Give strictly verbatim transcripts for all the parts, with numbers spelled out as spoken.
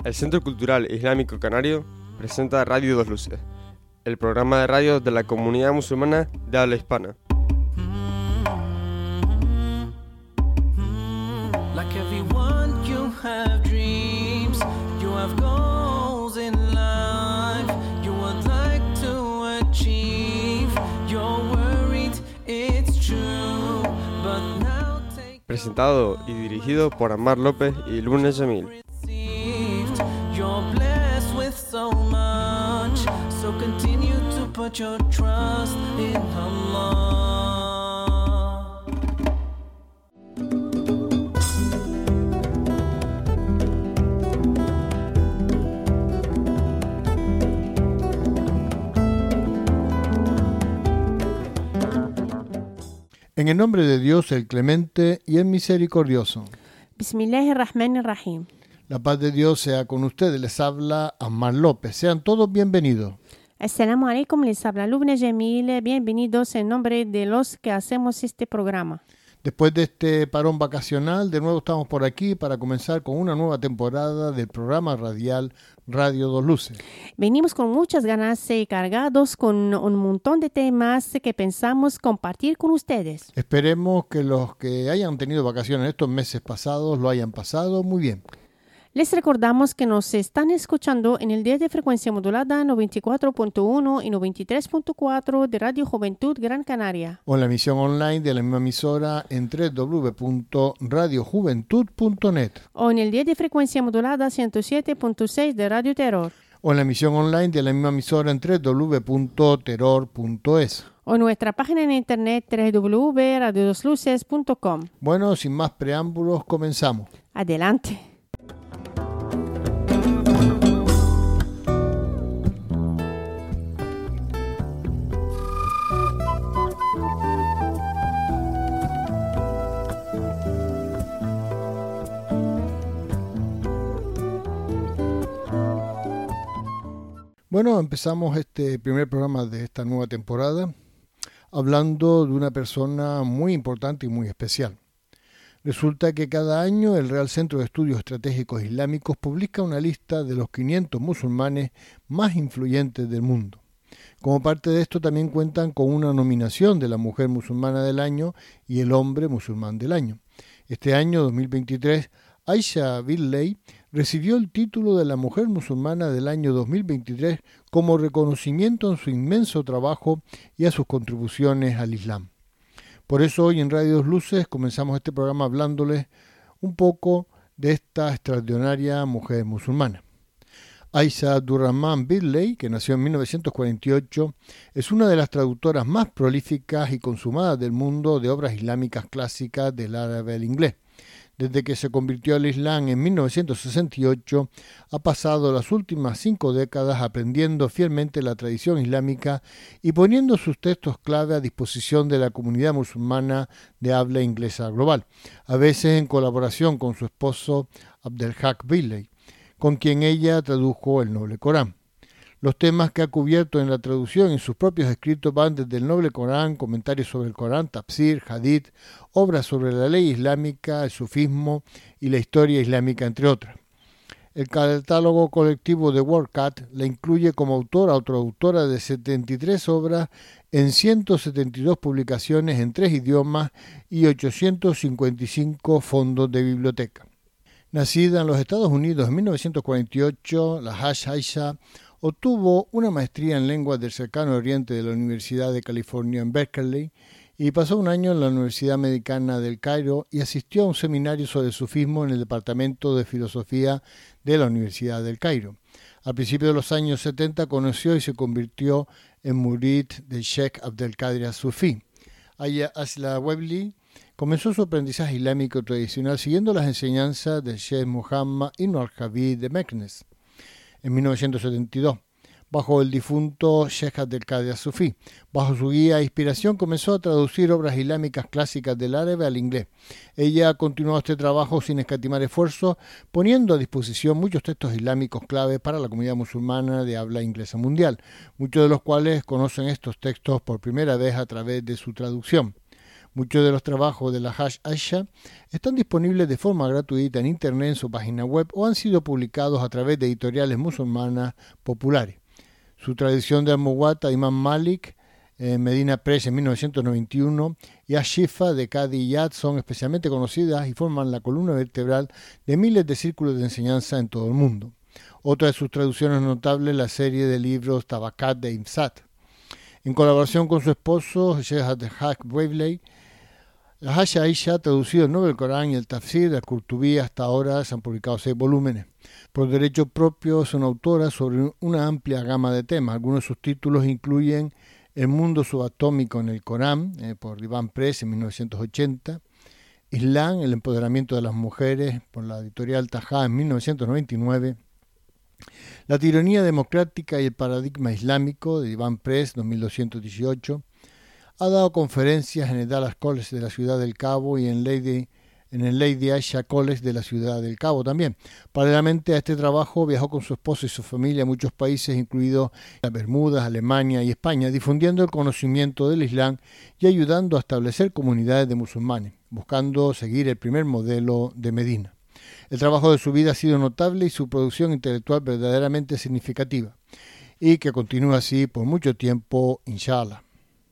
El Centro Cultural Islámico Canario presenta Radio Dos Luces, el programa de radio de la comunidad musulmana de habla hispana. Like everyone, you have dreams, you have goals in life, you would like to achieve, you're worried, it's true, but now take... Presentado y dirigido por Ammar López y Luna Jamil. You're blessed with so much, so continue to put your trust in Allah. En el nombre de Dios, el Clemente y el Misericordioso. Bismillahirrahmanirrahim. La paz de Dios sea con ustedes. Les habla Ammar López. Sean todos bienvenidos. Assalamu alaikum, les habla Lubna Jamil. Bienvenidos en nombre de los que hacemos este programa. Después de este parón vacacional, de nuevo estamos por aquí para comenzar con una nueva temporada del programa radial Radio Dos Luces. Venimos con muchas ganas y cargados con un montón de temas que pensamos compartir con ustedes. Esperemos que los que hayan tenido vacaciones estos meses pasados lo hayan pasado muy bien. Les recordamos que nos están escuchando en el dial de frecuencia modulada noventa y cuatro punto uno y noventa y tres punto cuatro de Radio Juventud Gran Canaria. O en la emisión online de la misma emisora en doble u doble u doble u punto radio juventud punto net. O en el dial de frecuencia modulada ciento siete punto seis de Radio Terror. O en la emisión online de la misma emisora en doble u doble u doble u punto terror punto es. O nuestra página en internet doble u doble u doble u punto radio dos luces punto com. Bueno, sin más preámbulos, comenzamos. Adelante. Bueno, empezamos este primer programa de esta nueva temporada hablando de una persona muy importante y muy especial. Resulta que cada año el Real Centro de Estudios Estratégicos Islámicos publica una lista de los quinientos musulmanes más influyentes del mundo. Como parte de esto también cuentan con una nominación de la mujer musulmana del año y el hombre musulmán del año. Este año, dos mil veintitrés, Aisha Billey recibió el título de la mujer musulmana del año dos mil veintitrés como reconocimiento en su inmenso trabajo y a sus contribuciones al Islam. Por eso hoy en Radio Dos Luces comenzamos este programa hablándoles un poco de esta extraordinaria mujer musulmana. Aisha Abdurrahman Billey, que nació en mil novecientos cuarenta y ocho, es una de las traductoras más prolíficas y consumadas del mundo de obras islámicas clásicas del árabe al inglés. Desde que se convirtió al Islam en mil novecientos sesenta y ocho, ha pasado las últimas cinco décadas aprendiendo fielmente la tradición islámica y poniendo sus textos clave a disposición de la comunidad musulmana de habla inglesa global, a veces en colaboración con su esposo Abdelhak Billey, con quien ella tradujo el Noble Corán. Los temas que ha cubierto en la traducción en sus propios escritos van desde el Noble Corán, comentarios sobre el Corán, tafsir, hadith, obras sobre la ley islámica, el sufismo y la historia islámica, entre otras. El catálogo colectivo de WordCat la incluye como autora o traductora de setenta y tres obras en ciento setenta y dos publicaciones en tres idiomas y ochocientos cincuenta y cinco fondos de biblioteca. Nacida en los Estados Unidos en mil novecientos cuarenta y ocho, la Haj Aisha obtuvo una maestría en lenguas del cercano oriente de la Universidad de California en Berkeley y pasó un año en la Universidad Americana del Cairo y asistió a un seminario sobre sufismo en el Departamento de Filosofía de la Universidad del Cairo. A principios de los años setenta conoció y se convirtió en murid del Sheikh Abdelkader as-Sufi. Aisha Billey comenzó su aprendizaje islámico tradicional siguiendo las enseñanzas del Sheikh Muhammad ibn al-Habib de Meknes en mil novecientos setenta y dos, bajo el difunto Sheikh Abdelkader as-Sufi. Bajo su guía e inspiración comenzó a traducir obras islámicas clásicas del árabe al inglés. Ella ha continuado este trabajo sin escatimar esfuerzos, poniendo a disposición muchos textos islámicos clave para la comunidad musulmana de habla inglesa mundial, muchos de los cuales conocen estos textos por primera vez a través de su traducción. Muchos de los trabajos de la Haj Aisha están disponibles de forma gratuita en internet en su página web o han sido publicados a través de editoriales musulmanas populares. Su tradición de Al-Muwatta, Imam Malik, eh, Medina Press en mil novecientos noventa y uno y Ashifa de Qadi Iyad son especialmente conocidas y forman la columna vertebral de miles de círculos de enseñanza en todo el mundo. Otra de sus traducciones notables es la serie de libros Tabakat de Imsat. En colaboración con su esposo, Sheikh Abdelhak Waveley, la Haj Aisha ha traducido el Nuevo Corán y el Tafsir de Al-Qurtubi. Hasta ahora se han publicado seis volúmenes. Por derecho propio son autoras sobre una amplia gama de temas. Algunos de sus títulos incluyen El mundo subatómico en el Corán, eh, por Divan Press en mil novecientos ochenta, Islam, el empoderamiento de las mujeres, por la editorial Tajá en mil novecientos noventa y nueve, La tiranía democrática y el paradigma islámico, de Divan Press, dos mil doscientos dieciocho. Ha dado conferencias en el Dallas College de la Ciudad del Cabo y en, Lady, en el Lady Aisha College de la Ciudad del Cabo también. Paralelamente a este trabajo viajó con su esposo y su familia a muchos países, incluidos las Bermudas, Alemania y España, difundiendo el conocimiento del Islam y ayudando a establecer comunidades de musulmanes, buscando seguir el primer modelo de Medina. El trabajo de su vida ha sido notable y su producción intelectual verdaderamente significativa, y que continúe así por mucho tiempo, inshallah.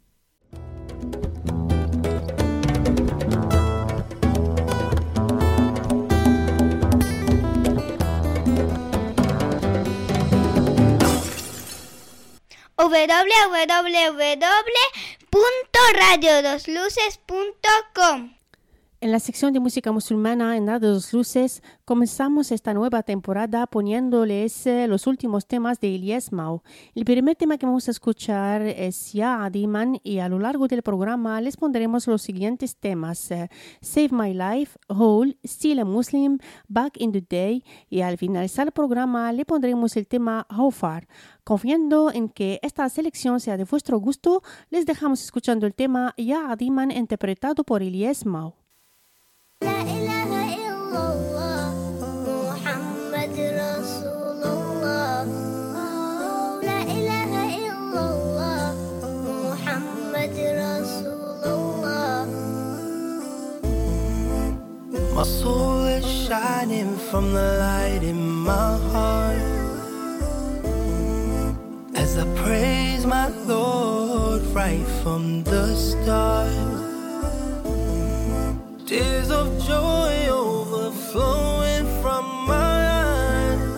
doble u doble u doble u punto radio dos luces punto com. En la sección de música musulmana en Radio Dos Luces comenzamos esta nueva temporada poniéndoles eh, los últimos temas de Ilyas Mao. El primer tema que vamos a escuchar es Ya Adiman y a lo largo del programa les pondremos los siguientes temas: eh, Save My Life, Whole, Still a Muslim, Back in the Day, y al finalizar el programa le pondremos el tema How Far. Confiando en que esta selección sea de vuestro gusto, les dejamos escuchando el tema Ya Adiman interpretado por Ilyas Mao. لا إله إلا الله محمد رسول الله لا إله إلا الله محمد رسول الله. My soul is shining from the light in my heart as I praise my Lord right from the start. Tears of joy overflowing from my eyes.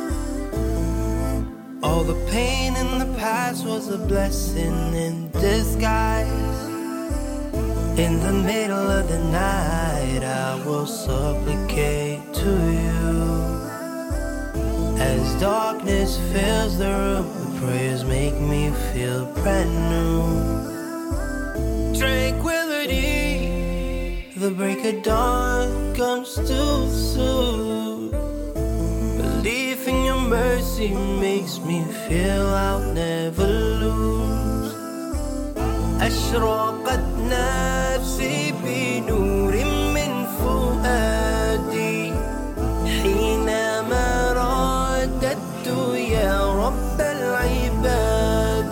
All the pain in the past was a blessing in disguise. In the middle of the night I will supplicate to you. As darkness fills the room, the prayers make me feel brand new. Tranquility, the break of dawn comes too soon. Belief in your mercy makes me feel I'll never lose. أشرقت نفسي بنور من فؤادي حينما رددت يا رب العباد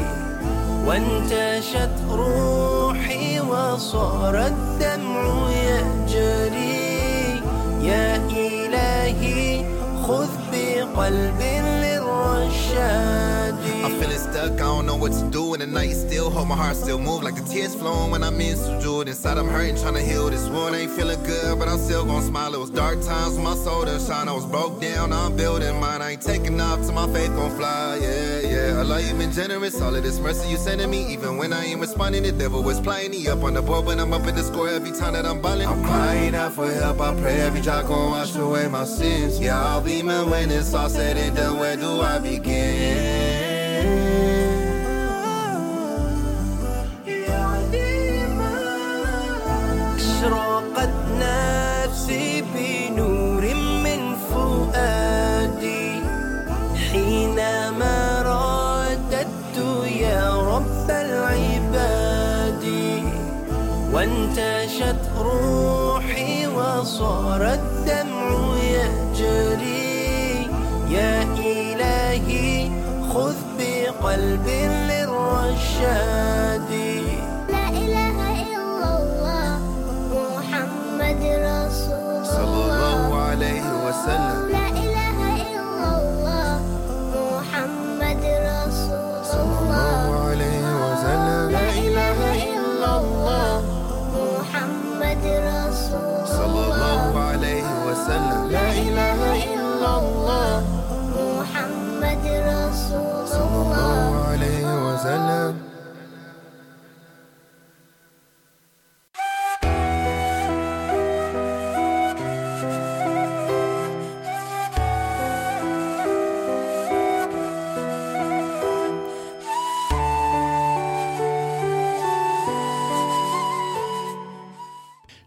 وانتشت روحي وصار الدمع يجري. يا إلهي خذ بقلبي للرشاد. I'm feeling stuck, I don't know what to do. And the night still hold my heart still move like the tears flowing when I'm in sujood. Inside I'm hurting, trying to heal this wound. I ain't feeling good, but I'm still gonna smile. It was dark times when my soul done shine. I was broke down, I'm building mine. I ain't taking off till my faith gon' fly. Yeah, yeah. Allah, you been generous. All of this mercy you sending me, even when I ain't responding, the devil was playing me up on the board when I'm up in the score every time that I'm balling. I'm crying out for help. I pray every drop gon' wash away my sins. Yeah, I'll be man when it's all said and done. Where do I begin? أشرقت نفسي بنور من فؤادي حينما رددت يا رب العباد وانتشت روحي وصار الدمع يجري. يا إلهي خذ بقلبي للرشاد. لا إله إلا الله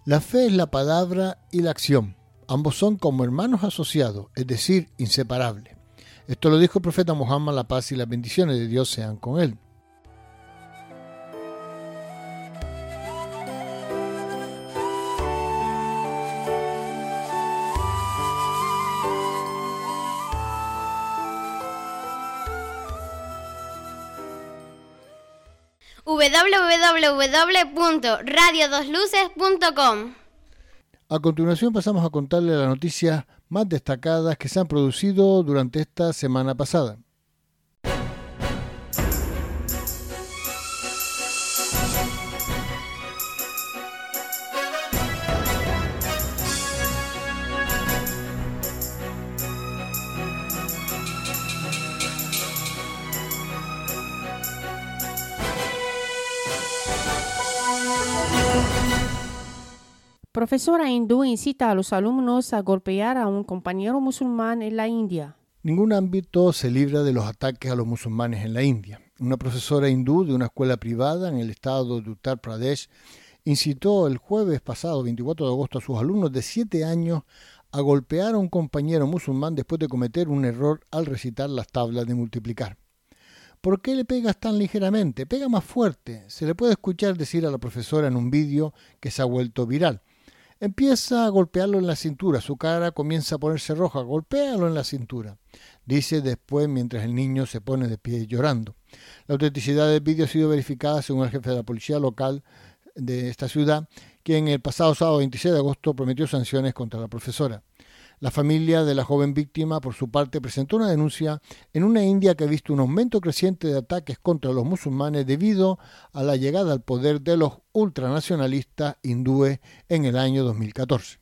La fe es la palabra y la acción. Ambos son como hermanos asociados, es decir, inseparables. Esto lo dijo el profeta Muhammad, la paz y las bendiciones de Dios sean con él. doble u doble u doble u punto radio dos luces punto com. A continuación pasamos a contarle las noticias más destacadas que se han producido durante esta semana pasada. Profesora hindú incita a los alumnos a golpear a un compañero musulmán en la India. Ningún ámbito se libra de los ataques a los musulmanes en la India. Una profesora hindú de una escuela privada en el estado de Uttar Pradesh incitó el jueves pasado, veinticuatro de agosto, a sus alumnos de siete años a golpear a un compañero musulmán después de cometer un error al recitar las tablas de multiplicar. ¿Por qué le pegas tan ligeramente? Pega más fuerte. Se le puede escuchar decir a la profesora en un vídeo que se ha vuelto viral. Empieza a golpearlo en la cintura, su cara comienza a ponerse roja, golpéalo en la cintura, dice después mientras el niño se pone de pie llorando. La autenticidad del vídeo ha sido verificada según el jefe de la policía local de esta ciudad, quien el pasado sábado veintiséis de agosto prometió sanciones contra la profesora. La familia de la joven víctima, por su parte, presentó una denuncia en una India que ha visto un aumento creciente de ataques contra los musulmanes debido a la llegada al poder de los ultranacionalistas hindúes en el año dos mil catorce.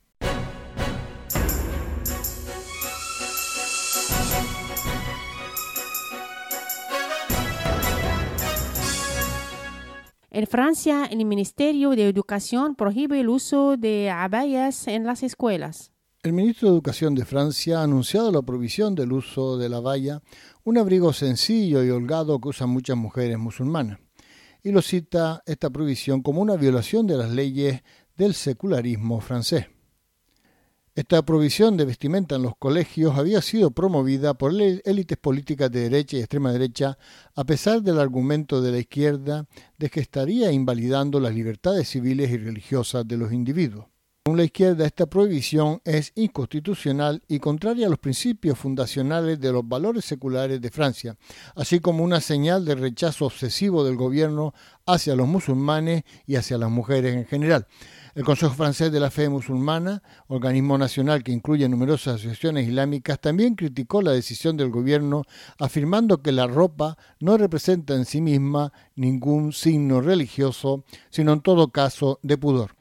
En Francia, el Ministerio de Educación prohíbe el uso de abayas en las escuelas. El ministro de Educación de Francia ha anunciado la prohibición del uso de la abaya, un abrigo sencillo y holgado que usan muchas mujeres musulmanas, y lo cita esta prohibición como una violación de las leyes del secularismo francés. Esta prohibición de vestimenta en los colegios había sido promovida por élites políticas de derecha y extrema derecha, a pesar del argumento de la izquierda de que estaría invalidando las libertades civiles y religiosas de los individuos. Según la izquierda, esta prohibición es inconstitucional y contraria a los principios fundacionales de los valores seculares de Francia, así como una señal de rechazo obsesivo del gobierno hacia los musulmanes y hacia las mujeres en general. El Consejo Francés de la Fe Musulmana, organismo nacional que incluye numerosas asociaciones islámicas, también criticó la decisión del gobierno, afirmando que la ropa no representa en sí misma ningún signo religioso, sino en todo caso de pudor.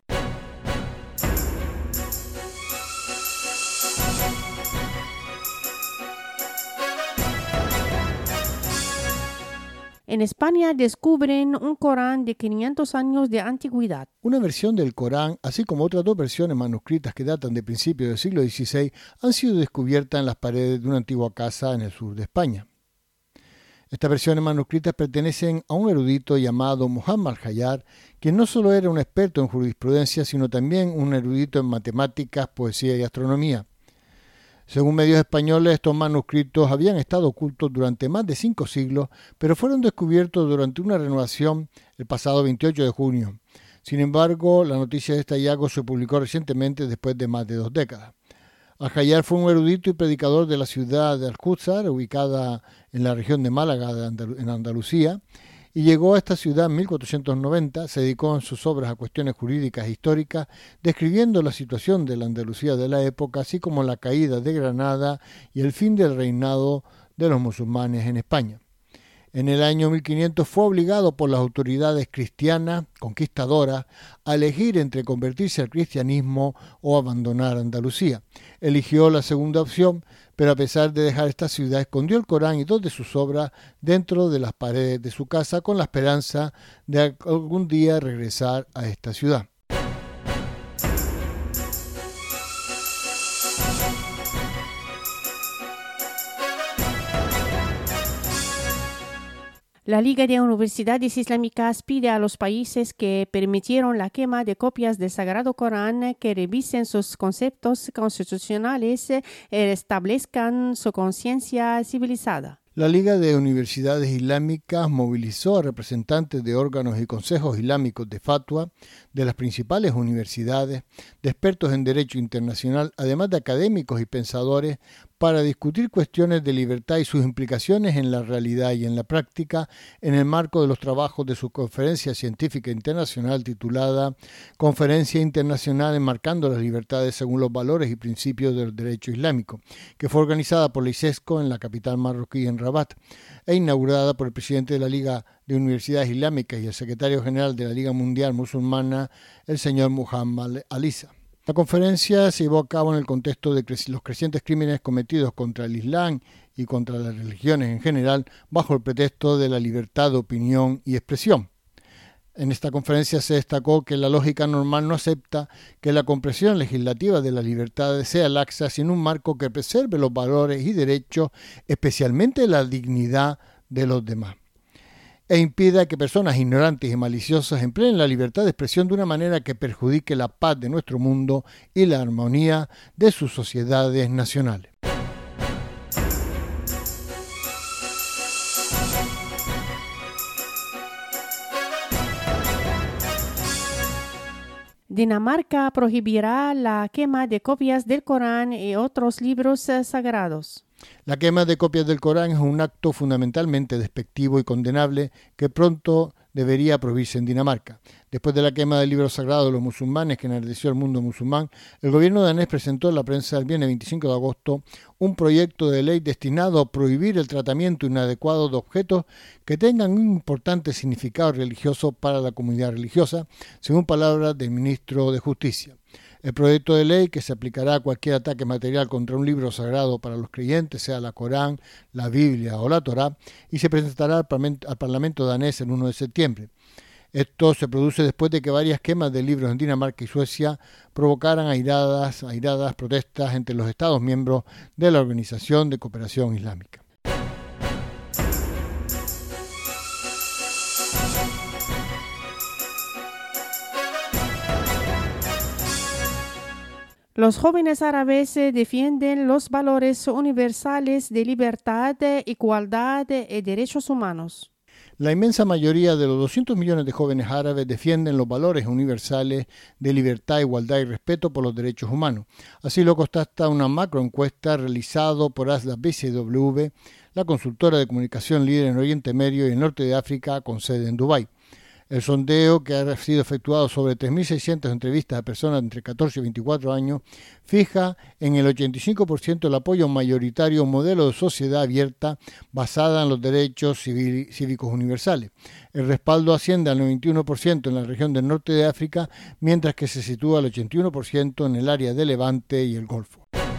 En España descubren un Corán de quinientos años de antigüedad. Una versión del Corán, así como otras dos versiones manuscritas que datan de principios del siglo dieciséis, han sido descubiertas en las paredes de una antigua casa en el sur de España. Estas versiones manuscritas pertenecen a un erudito llamado Muhammad al-Hayyar, quien no solo era un experto en jurisprudencia, sino también un erudito en matemáticas, poesía y astronomía. Según medios españoles, estos manuscritos habían estado ocultos durante más de cinco siglos, pero fueron descubiertos durante una renovación el pasado veintiocho de junio. Sin embargo, la noticia de este hallazgo se publicó recientemente después de más de dos décadas. Al-Hayyar fue un erudito y predicador de la ciudad de Alcúzar, ubicada en la región de Málaga, de Andal- en Andalucía, y llegó a esta ciudad en mil cuatrocientos noventa, se dedicó en sus obras a cuestiones jurídicas e históricas, describiendo la situación de la Andalucía de la época, así como la caída de Granada y el fin del reinado de los musulmanes en España. En el año mil quinientos fue obligado por las autoridades cristianas conquistadoras a elegir entre convertirse al cristianismo o abandonar Andalucía. Eligió la segunda opción, pero a pesar de dejar esta ciudad, escondió el Corán y dos de sus obras dentro de las paredes de su casa con la esperanza de algún día regresar a esta ciudad. La Liga de Universidades Islámicas pide a los países que permitieron la quema de copias del Sagrado Corán que revisen sus conceptos constitucionales y establezcan su conciencia civilizada. La Liga de Universidades Islámicas movilizó a representantes de órganos y consejos islámicos de fatwa, de las principales universidades, de expertos en derecho internacional, además de académicos y pensadores, para discutir cuestiones de libertad y sus implicaciones en la realidad y en la práctica, en el marco de los trabajos de su conferencia científica internacional titulada Conferencia Internacional Enmarcando las Libertades según los valores y principios del derecho islámico, que fue organizada por la ISESCO en la capital marroquí, en Rabat, e inaugurada por el presidente de la Liga de Universidades Islámicas y el secretario general de la Liga Mundial Musulmana, el señor Muhammad Alisa. La conferencia se llevó a cabo en el contexto de los crecientes crímenes cometidos contra el Islam y contra las religiones en general, bajo el pretexto de la libertad de opinión y expresión. En esta conferencia se destacó que la lógica normal no acepta que la comprensión legislativa de las libertades sea laxa sin un marco que preserve los valores y derechos, especialmente la dignidad de los demás, e impida que personas ignorantes y maliciosas empleen la libertad de expresión de una manera que perjudique la paz de nuestro mundo y la armonía de sus sociedades nacionales. Dinamarca prohibirá la quema de copias del Corán y otros libros eh, sagrados. La quema de copias del Corán es un acto fundamentalmente despectivo y condenable que pronto debería prohibirse en Dinamarca. Después de la quema del libro sagrado de los musulmanes que enardeció al mundo musulmán, el gobierno danés presentó en la prensa el viernes veinticinco de agosto un proyecto de ley destinado a prohibir el tratamiento inadecuado de objetos que tengan un importante significado religioso para la comunidad religiosa, según palabras del ministro de Justicia. El proyecto de ley, que se aplicará a cualquier ataque material contra un libro sagrado para los creyentes, sea la Corán, la Biblia o la Torá, y se presentará al Parlamento, al Parlamento danés el primero de septiembre. Esto se produce después de que varias quemas de libros en Dinamarca y Suecia provocaran airadas, airadas protestas entre los Estados miembros de la Organización de Cooperación Islámica. Los jóvenes árabes eh, defienden los valores universales de libertad, igualdad y derechos humanos. La inmensa mayoría de los doscientos millones de jóvenes árabes defienden los valores universales de libertad, igualdad y respeto por los derechos humanos. Así lo constata una macroencuesta realizada por Asda B C W, la consultora de comunicación líder en Oriente Medio y el norte de África, con sede en Dubái. El sondeo, que ha sido efectuado sobre tres mil seiscientas entrevistas a personas entre catorce y veinticuatro años, fija en el ochenta y cinco por ciento el apoyo mayoritario a un modelo de sociedad abierta basada en los derechos cívicos universales. El respaldo asciende al noventa y uno por ciento en la región del norte de África, mientras que se sitúa al ochenta y uno por ciento en el área de Levante y el Golfo.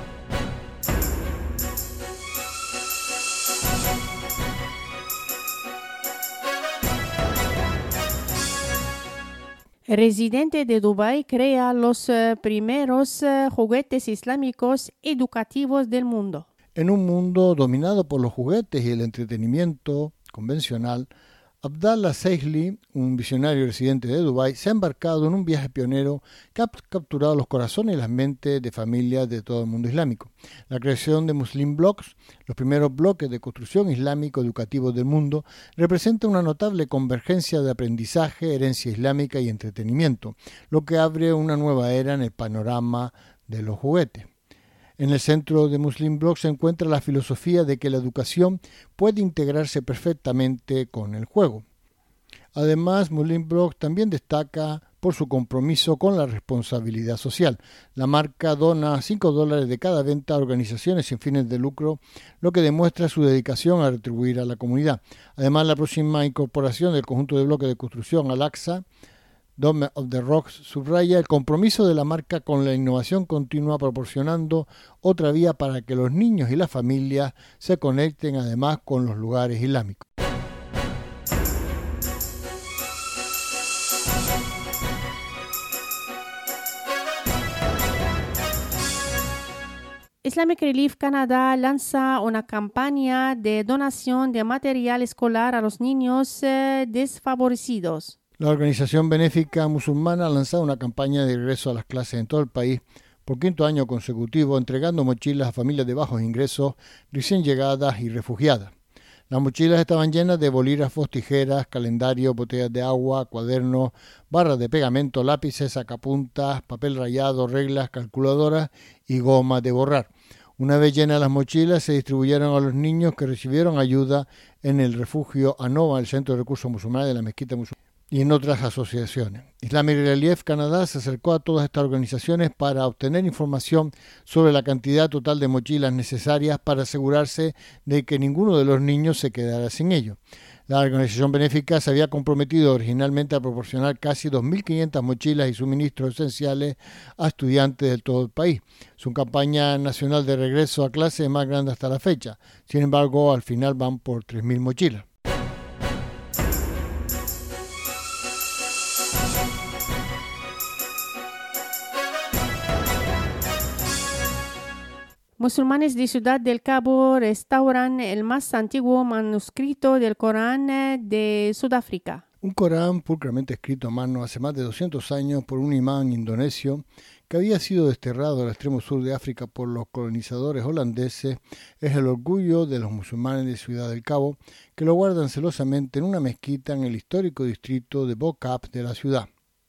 El residente de Dubái crea los eh, primeros eh, juguetes islámicos educativos del mundo. En un mundo dominado por los juguetes y el entretenimiento convencional, Abdallah Seihli, un visionario residente de Dubái, se ha embarcado en un viaje pionero que ha capturado los corazones y las mentes de familias de todo el mundo islámico. La creación de Muslim Blocks, los primeros bloques de construcción islámico educativos del mundo, representa una notable convergencia de aprendizaje, herencia islámica y entretenimiento, lo que abre una nueva era en el panorama de los juguetes. En el centro de Muslim Blocks se encuentra la filosofía de que la educación puede integrarse perfectamente con el juego. Además, Muslim Blocks también destaca por su compromiso con la responsabilidad social. La marca dona cinco dólares de cada venta a organizaciones sin fines de lucro, lo que demuestra su dedicación a retribuir a la comunidad. Además, la próxima incorporación del conjunto de bloques de construcción Al-Aqsa, Dome of the Rocks, subraya el compromiso de la marca con la innovación continua, proporcionando otra vía para que los niños y las familias se conecten además con los lugares islámicos. Islamic Relief Canadá lanza una campaña de donación de material escolar a los niños eh, desfavorecidos. La organización benéfica musulmana ha lanzado una campaña de regreso a las clases en todo el país por quinto año consecutivo, entregando mochilas a familias de bajos ingresos, recién llegadas y refugiadas. Las mochilas estaban llenas de bolígrafos, tijeras, calendarios, botellas de agua, cuadernos, barras de pegamento, lápices, sacapuntas, papel rayado, reglas, calculadoras y goma de borrar. Una vez llenas las mochilas, se distribuyeron a los niños que recibieron ayuda en el refugio Anova, el Centro de Recursos Musulmanes de la Mezquita Musulmana, y en otras asociaciones. Islamic Relief Canadá se acercó a todas estas organizaciones para obtener información sobre la cantidad total de mochilas necesarias para asegurarse de que ninguno de los niños se quedara sin ello. La organización benéfica se había comprometido originalmente a proporcionar casi dos mil quinientas mochilas y suministros esenciales a estudiantes de todo el país. Su campaña nacional de regreso a clase es más grande hasta la fecha. Sin embargo, al final van por tres mil mochilas. Musulmanes de Ciudad del Cabo restauran el más antiguo manuscrito del Corán de Sudáfrica. Un Corán pulcramente escrito a mano hace más de doscientos años por un imán indonesio que había sido desterrado al extremo sur de África por los colonizadores holandeses es el orgullo de los musulmanes de Ciudad del Cabo, que lo guardan celosamente en una mezquita en el histórico distrito de Bo-Kaap de la ciudad.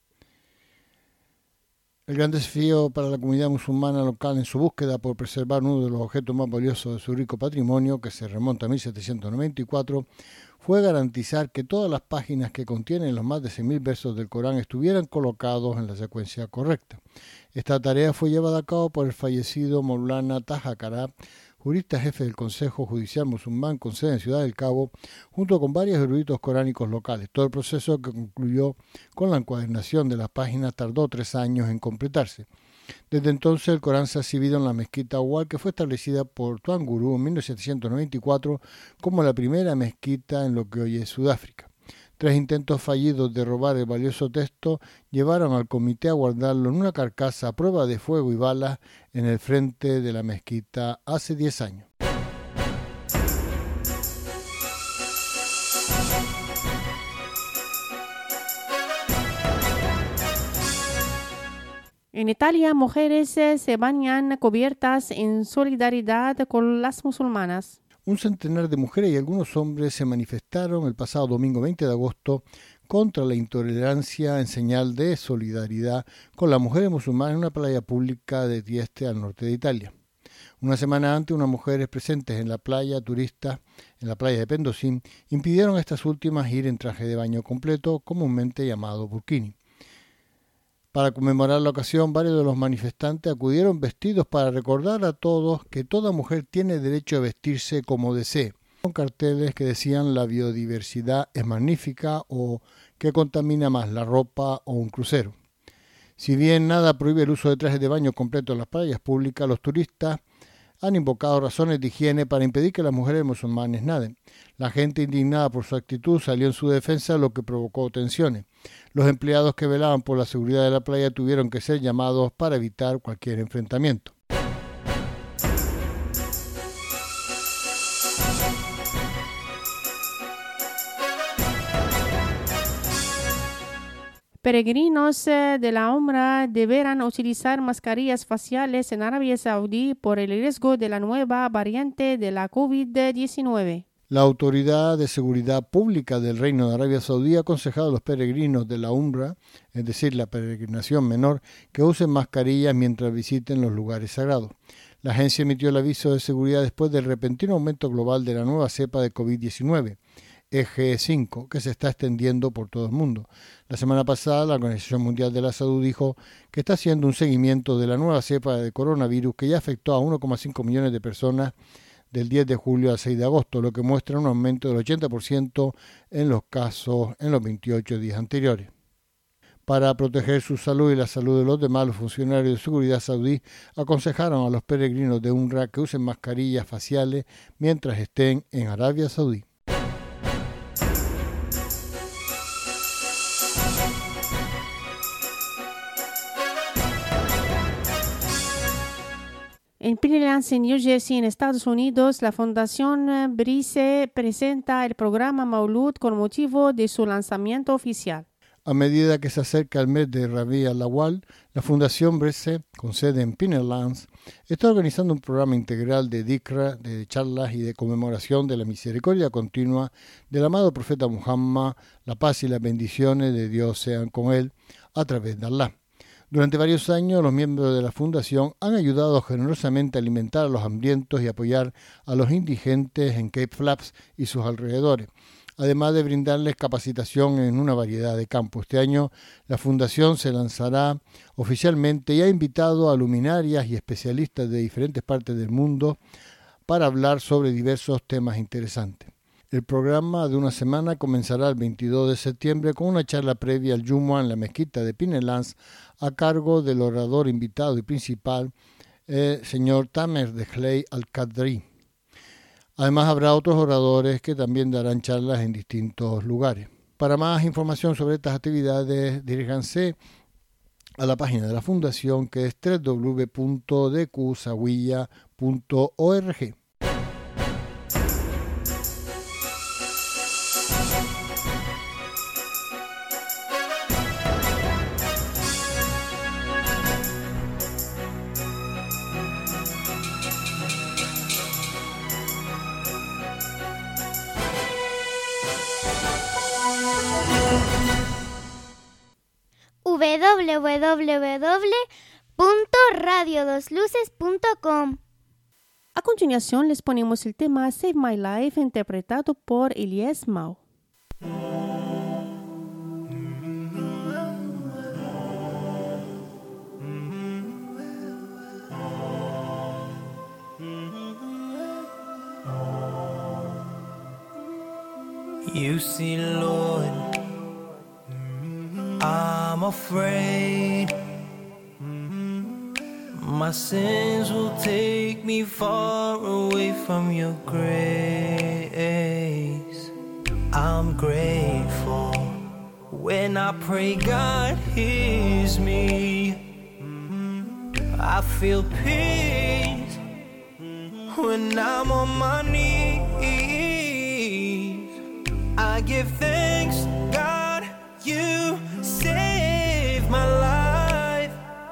El gran desafío para la comunidad musulmana local en su búsqueda por preservar uno de los objetos más valiosos de su rico patrimonio, que se remonta a mil setecientos noventa y cuatro, fue garantizar que todas las páginas que contienen los más de seis mil versos del Corán estuvieran colocados en la secuencia correcta. Esta tarea fue llevada a cabo por el fallecido Maulana Taha Karab, jurista jefe del Consejo Judicial Musulmán con sede en Ciudad del Cabo, junto con varios eruditos coránicos locales. Todo el proceso, que concluyó con la encuadernación de las páginas, tardó tres años en completarse. Desde entonces el Corán se ha exhibido en la mezquita Awal, que fue establecida por Tuan Guru en mil setecientos noventa y cuatro como la primera mezquita en lo que hoy es Sudáfrica. Tres intentos fallidos de robar el valioso texto llevaron al comité a guardarlo en una carcasa a prueba de fuego y balas en el frente de la mezquita hace diez años. En Italia, mujeres eh, se bañan cubiertas en solidaridad con las musulmanas. Un centenar de mujeres y algunos hombres se manifestaron el pasado domingo veinte de agosto contra la intolerancia en señal de solidaridad con las mujeres musulmanas en una playa pública de Tieste, al norte de Italia. Una semana antes, unas mujeres presentes en la playa turista, en la playa de Pendosín, impidieron a estas últimas ir en traje de baño completo, comúnmente llamado burkini. Para conmemorar la ocasión, varios de los manifestantes acudieron vestidos para recordar a todos que toda mujer tiene derecho a vestirse como desee, con carteles que decían la biodiversidad es magnífica o que contamina más la ropa o un crucero. Si bien nada prohíbe el uso de trajes de baño completo en las playas públicas, los turistas han invocado razones de higiene para impedir que las mujeres musulmanes naden. La gente indignada por su actitud salió en su defensa, lo que provocó tensiones. Los empleados que velaban por la seguridad de la playa tuvieron que ser llamados para evitar cualquier enfrentamiento. Peregrinos eh, de la Umra deberán utilizar mascarillas faciales en Arabia Saudí por el riesgo de la nueva variante de la COVID diecinueve. La Autoridad de Seguridad Pública del Reino de Arabia Saudí ha aconsejado a los peregrinos de la Umra, es decir, la peregrinación menor, que usen mascarillas mientras visiten los lugares sagrados. La agencia emitió el aviso de seguridad después del repentino aumento global de la nueva cepa de COVID diecinueve. E G cinco, que se está extendiendo por todo el mundo. La semana pasada, la Organización Mundial de la Salud dijo que está haciendo un seguimiento de la nueva cepa de coronavirus que ya afectó a uno coma cinco millones de personas del diez de julio al seis de agosto, lo que muestra un aumento del ochenta por ciento en los casos en los veintiocho días anteriores. Para proteger su salud y la salud de los demás, los funcionarios de seguridad saudí aconsejaron a los peregrinos de Umra que usen mascarillas faciales mientras estén en Arabia Saudí. En Pinellas, en New Jersey, en Estados Unidos, la Fundación Brise presenta el programa Maulud con motivo de su lanzamiento oficial. A medida que se acerca el mes de Rabi al-Awwal, la Fundación Brise, con sede en Pinellas, está organizando un programa integral de dhikra, de charlas y de conmemoración de la misericordia continua del amado profeta Muhammad, la paz y las bendiciones de Dios sean con él, a través de Allah. Durante varios años, los miembros de la Fundación han ayudado generosamente a alimentar a los hambrientos y apoyar a los indigentes en Cape Flaps y sus alrededores, además de brindarles capacitación en una variedad de campos. Este año, la Fundación se lanzará oficialmente y ha invitado a luminarias y especialistas de diferentes partes del mundo para hablar sobre diversos temas interesantes. El programa de una semana comenzará el veintidós de septiembre con una charla previa al Jumu'ah en la mezquita de Pinellas a cargo del orador invitado y principal, el señor Tamer Dehley Al-Qadri. Además habrá otros oradores que también darán charlas en distintos lugares. Para más información sobre estas actividades, diríjanse a la página de la Fundación, que es doble u doble u doble u punto d q sawiyya punto org. w w w punto radio dos luces punto com. A continuación les ponemos el tema Save My Life interpretado por Elias Mau. You see, Lord, I'm afraid my sins will take me far away from your grace. I'm grateful when I pray, God hears me. I feel peace when I'm on my knees. I give thanks, God, you saved my life.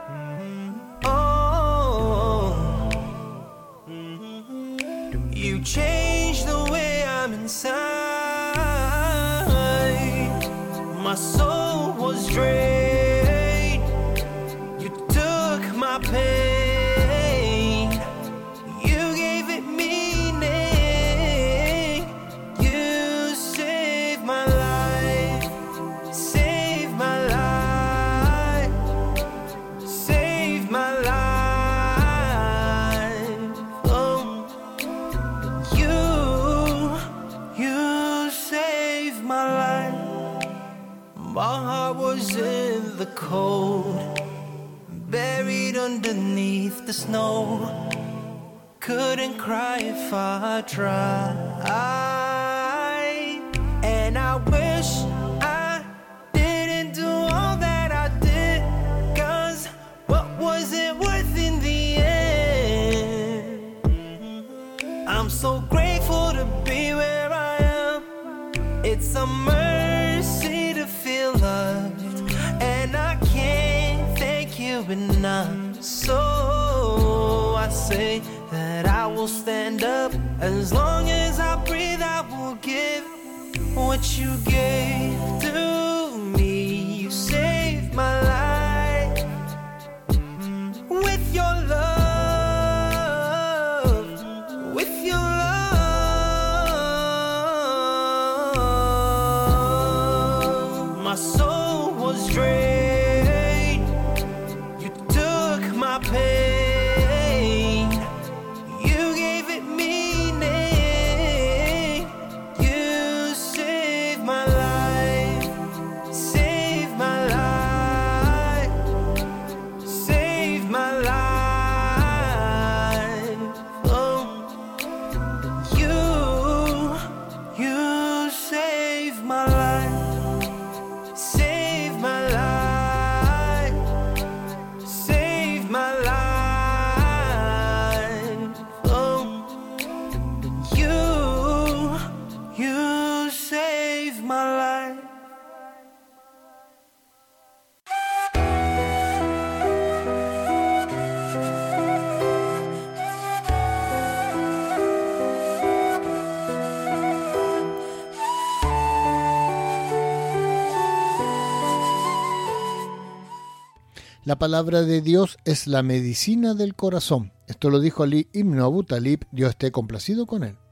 Oh, you changed the way I'm inside. My soul was drained. You took my pain. You gave it meaning. You saved my life. Saved my life. Saved my life. Oh, you, you saved my life. My heart was in the cold, buried underneath the snow. Couldn't cry if I tried. And I wish I didn't do all that I did, 'cause what was it worth in the end? I'm so grateful to be where I am. It's a mercy to feel loved, and I can't thank you enough. So I say that I will stand up. As long as I breathe, I will give what you gave to me. You saved my life with your love, with your love. My soul was drained. You took my pain. You gave it meaning. You saved my life. Saved my life. Saved my life. Oh, you, you saved my life. Saved my life. Saved my life. La palabra de Dios es la medicina del corazón. Esto lo dijo Ali ibn Abu Talib, Dios esté complacido con él.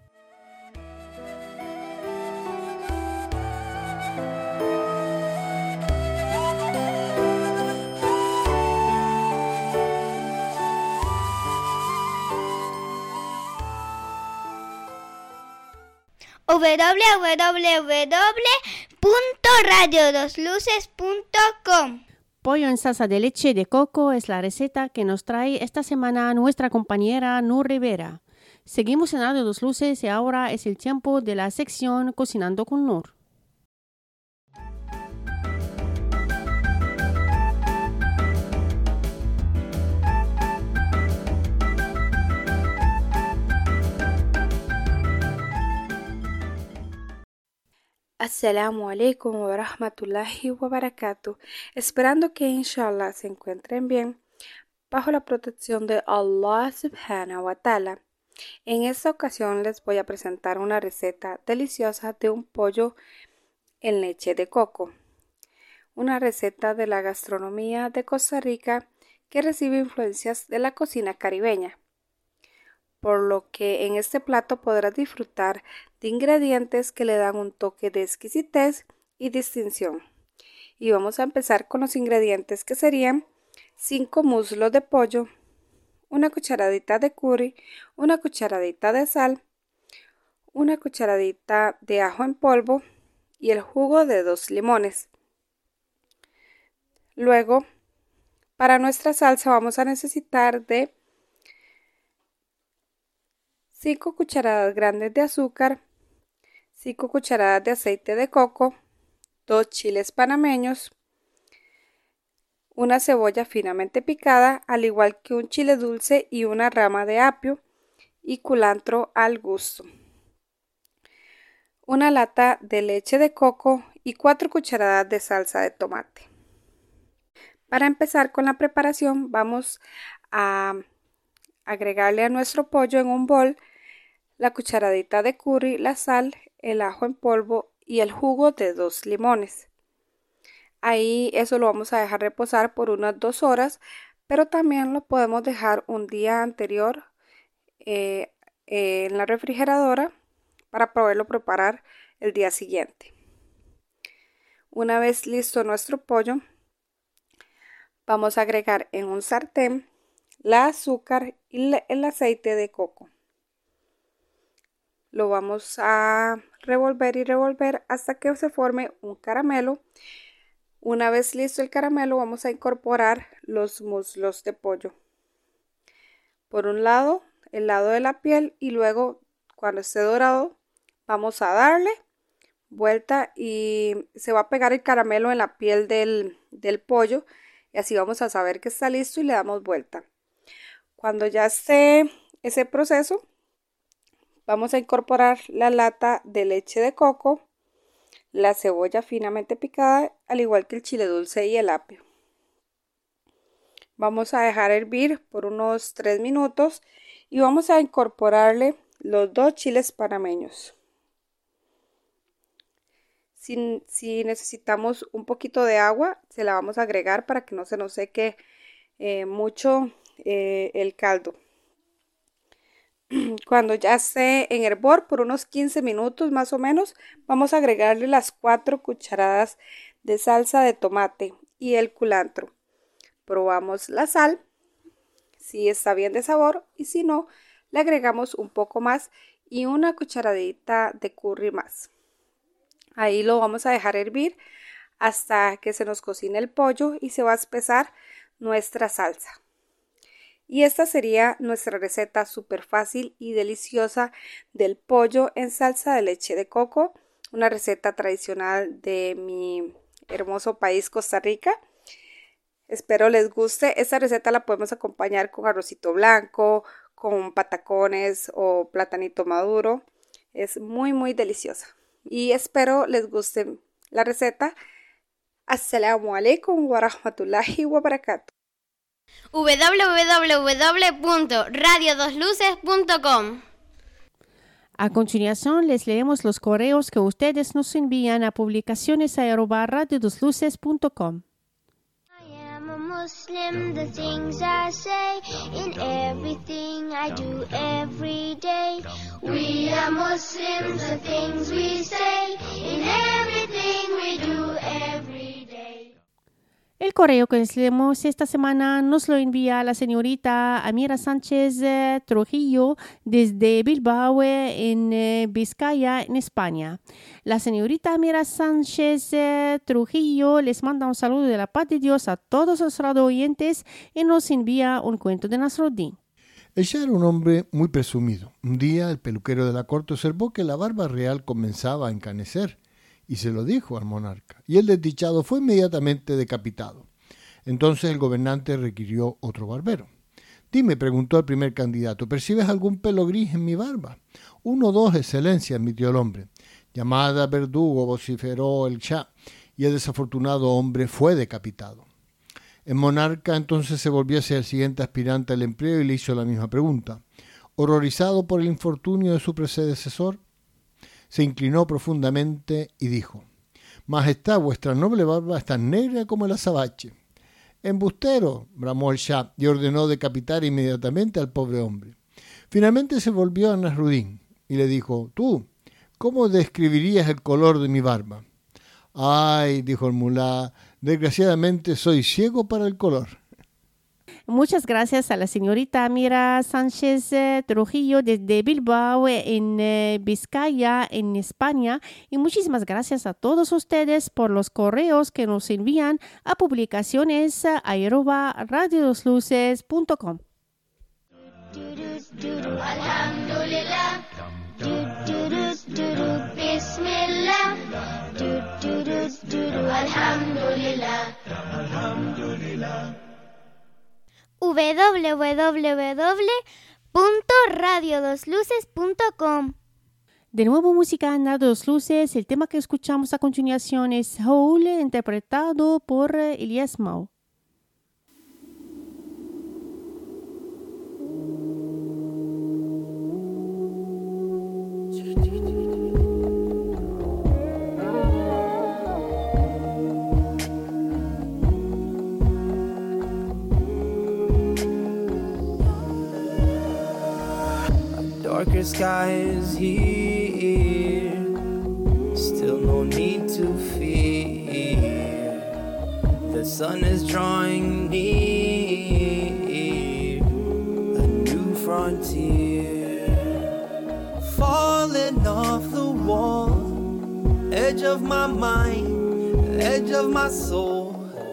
w w w punto radio dos luces punto com. Pollo en salsa de leche de coco es la receta que nos trae esta semana nuestra compañera Nur Rivera. Seguimos en Radio Dos Luces y ahora es el tiempo de la sección Cocinando con Nur. Assalamu alaikum wa rahmatullahi wa barakatuh. Esperando que inshallah se encuentren bien bajo la protección de Allah subhanahu wa ta'ala. En esta ocasión les voy a presentar una receta deliciosa de un pollo en leche de coco. Una receta de la gastronomía de Costa Rica que recibe influencias de la cocina caribeña, por lo que en este plato podrás disfrutar de ingredientes que le dan un toque de exquisitez y distinción. Y vamos a empezar con los ingredientes, que serían cinco muslos de pollo, una cucharadita de curry, una cucharadita de sal, una cucharadita de ajo en polvo y el jugo de dos limones. Luego, para nuestra salsa vamos a necesitar de cinco cucharadas grandes de azúcar, cinco cucharadas de aceite de coco, dos chiles panameños, una cebolla finamente picada, al igual que un chile dulce y una rama de apio y culantro al gusto, una lata de leche de coco y cuatro cucharadas de salsa de tomate. Para empezar con la preparación, vamos a agregarle a nuestro pollo en un bol la cucharadita de curry, la sal, el ajo en polvo y el jugo de dos limones. Ahí eso lo vamos a dejar reposar por unas dos horas, pero también lo podemos dejar un día anterior eh, eh, en la refrigeradora para poderlo preparar el día siguiente. Una vez listo nuestro pollo, vamos a agregar en un sartén la azúcar y el aceite de coco. Lo vamos a revolver y revolver hasta que se forme un caramelo. Una vez listo el caramelo, vamos a incorporar los muslos de pollo. Por un lado, el lado de la piel, y luego cuando esté dorado, vamos a darle vuelta y se va a pegar el caramelo en la piel del, del pollo, y así vamos a saber que está listo y le damos vuelta. Cuando ya esté ese proceso, vamos a incorporar la lata de leche de coco, la cebolla finamente picada, al igual que el chile dulce y el apio. Vamos a dejar hervir por unos tres minutos y vamos a incorporarle los dos chiles panameños. Si, si necesitamos un poquito de agua, se la vamos a agregar para que no se nos seque eh, mucho eh, el caldo. Cuando ya esté en hervor por unos quince minutos más o menos, vamos a agregarle las cuatro cucharadas de salsa de tomate y el culantro. Probamos la sal, si está bien de sabor, y si no, le agregamos un poco más y una cucharadita de curry más. Ahí lo vamos a dejar hervir hasta que se nos cocine el pollo y se va a espesar nuestra salsa. Y esta sería nuestra receta súper fácil y deliciosa del pollo en salsa de leche de coco, una receta tradicional de mi hermoso país Costa Rica. Espero les guste. Esta receta la podemos acompañar con arrocito blanco, con patacones o platanito maduro. Es muy muy deliciosa y espero les guste la receta. Assalamu alaikum wa rahmatullahi wa barakatuh. w w w punto radio dos luces punto com. A continuación les leemos los correos que ustedes nos envían a publicaciones arroba radio dos luces punto com. I am a Muslim, the things I say in everything I do every day. We are Muslims, the things we say in everything we do every day. El correo que les leemos esta semana nos lo envía la señorita Amira Sánchez eh, Trujillo desde Bilbao, eh, en eh, Vizcaya, en España. La señorita Amira Sánchez eh, Trujillo les manda un saludo de la paz de Dios a todos los radio oyentes y nos envía un cuento de Nasruddin. El Shah era un hombre muy presumido. Un día el peluquero de la corte observó que la barba real comenzaba a encanecer y se lo dijo al monarca, y el desdichado fue inmediatamente decapitado. Entonces el gobernante requirió otro barbero. Dime, preguntó el primer candidato, ¿percibes algún pelo gris en mi barba? Uno o dos, excelencia, admitió el hombre. Llamada verdugo, vociferó el Shah, y el desafortunado hombre fue decapitado. El monarca entonces se volvió hacia el siguiente aspirante al empleo y le hizo la misma pregunta. Horrorizado por el infortunio de su predecesor, se inclinó profundamente y dijo: Majestad, vuestra noble barba es tan negra como el azabache. Embustero, bramó el Shah y ordenó decapitar inmediatamente al pobre hombre. Finalmente se volvió a Nasruddin y le dijo: Tú, ¿cómo describirías el color de mi barba? Ay, dijo el mulá, desgraciadamente soy ciego para el color. Muchas gracias a la señorita Amira Sánchez eh, Trujillo desde Bilbao, eh, en eh, Vizcaya, en España. Y muchísimas gracias a todos ustedes por los correos que nos envían a publicaciones eh, arroba radio dos luces punto com. Alhamdulillah, Bismillah, Alhamdulillah, Alhamdulillah. w w w punto radio dos luces punto com. De nuevo música en Radio Dos Luces. El tema que escuchamos a continuación es Howl, interpretado por eh, Elias Mau. Darker sky is here, still no need to fear. The sun is drawing near, a new frontier. Falling off the wall, edge of my mind, edge of my soul.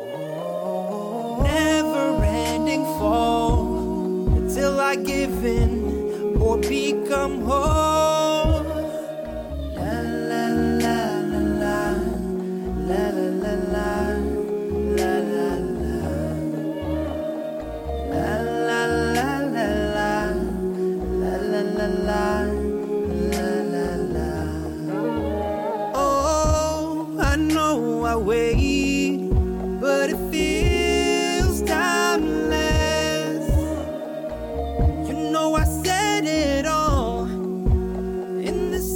Never ending fall, until I give in or become whole. La la la la la, la la la la, la la la, la la la la la, la la la la, la la la. Oh, I know I wait, but it feels timeless. You know I said it all in the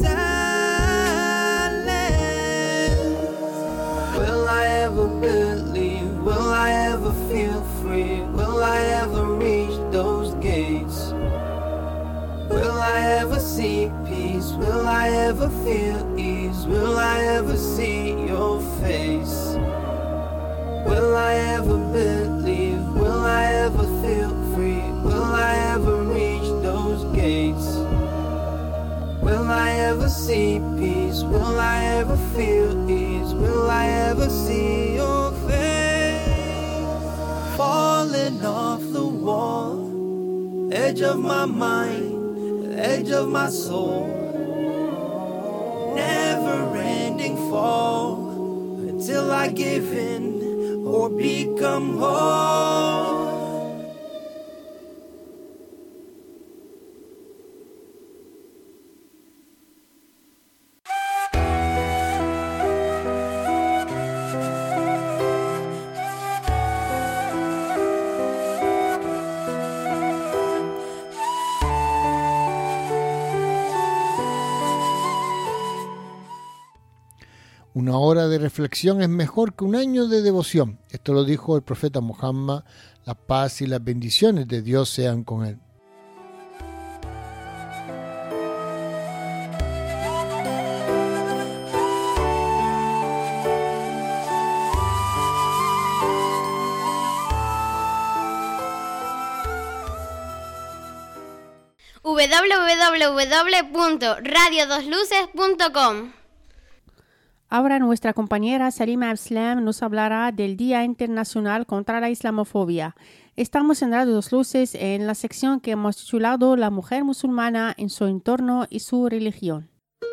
silence. Will I ever believe? Will I ever feel free? Will I ever reach those gates? Will I ever see peace? Will I ever feel ease? Will I ever see your face? Will I ever believe? Will I ever feel free? Will I ever reach those gates? Will I ever see peace? Will I ever feel ease? Will I ever see your face? Falling off the wall, edge of my mind, edge of my soul. Never ending fall, until I give in or become whole. Una hora de reflexión es mejor que un año de devoción. Esto lo dijo el profeta Muhammad. La paz y las bendiciones de Dios sean con él. w w w punto radio dos luces punto com. Ahora nuestra compañera Salima Abslam nos hablará del Día Internacional contra la Islamofobia. Estamos en Radio Dos Luces en la sección que hemos titulado La mujer musulmana en su entorno y su religión.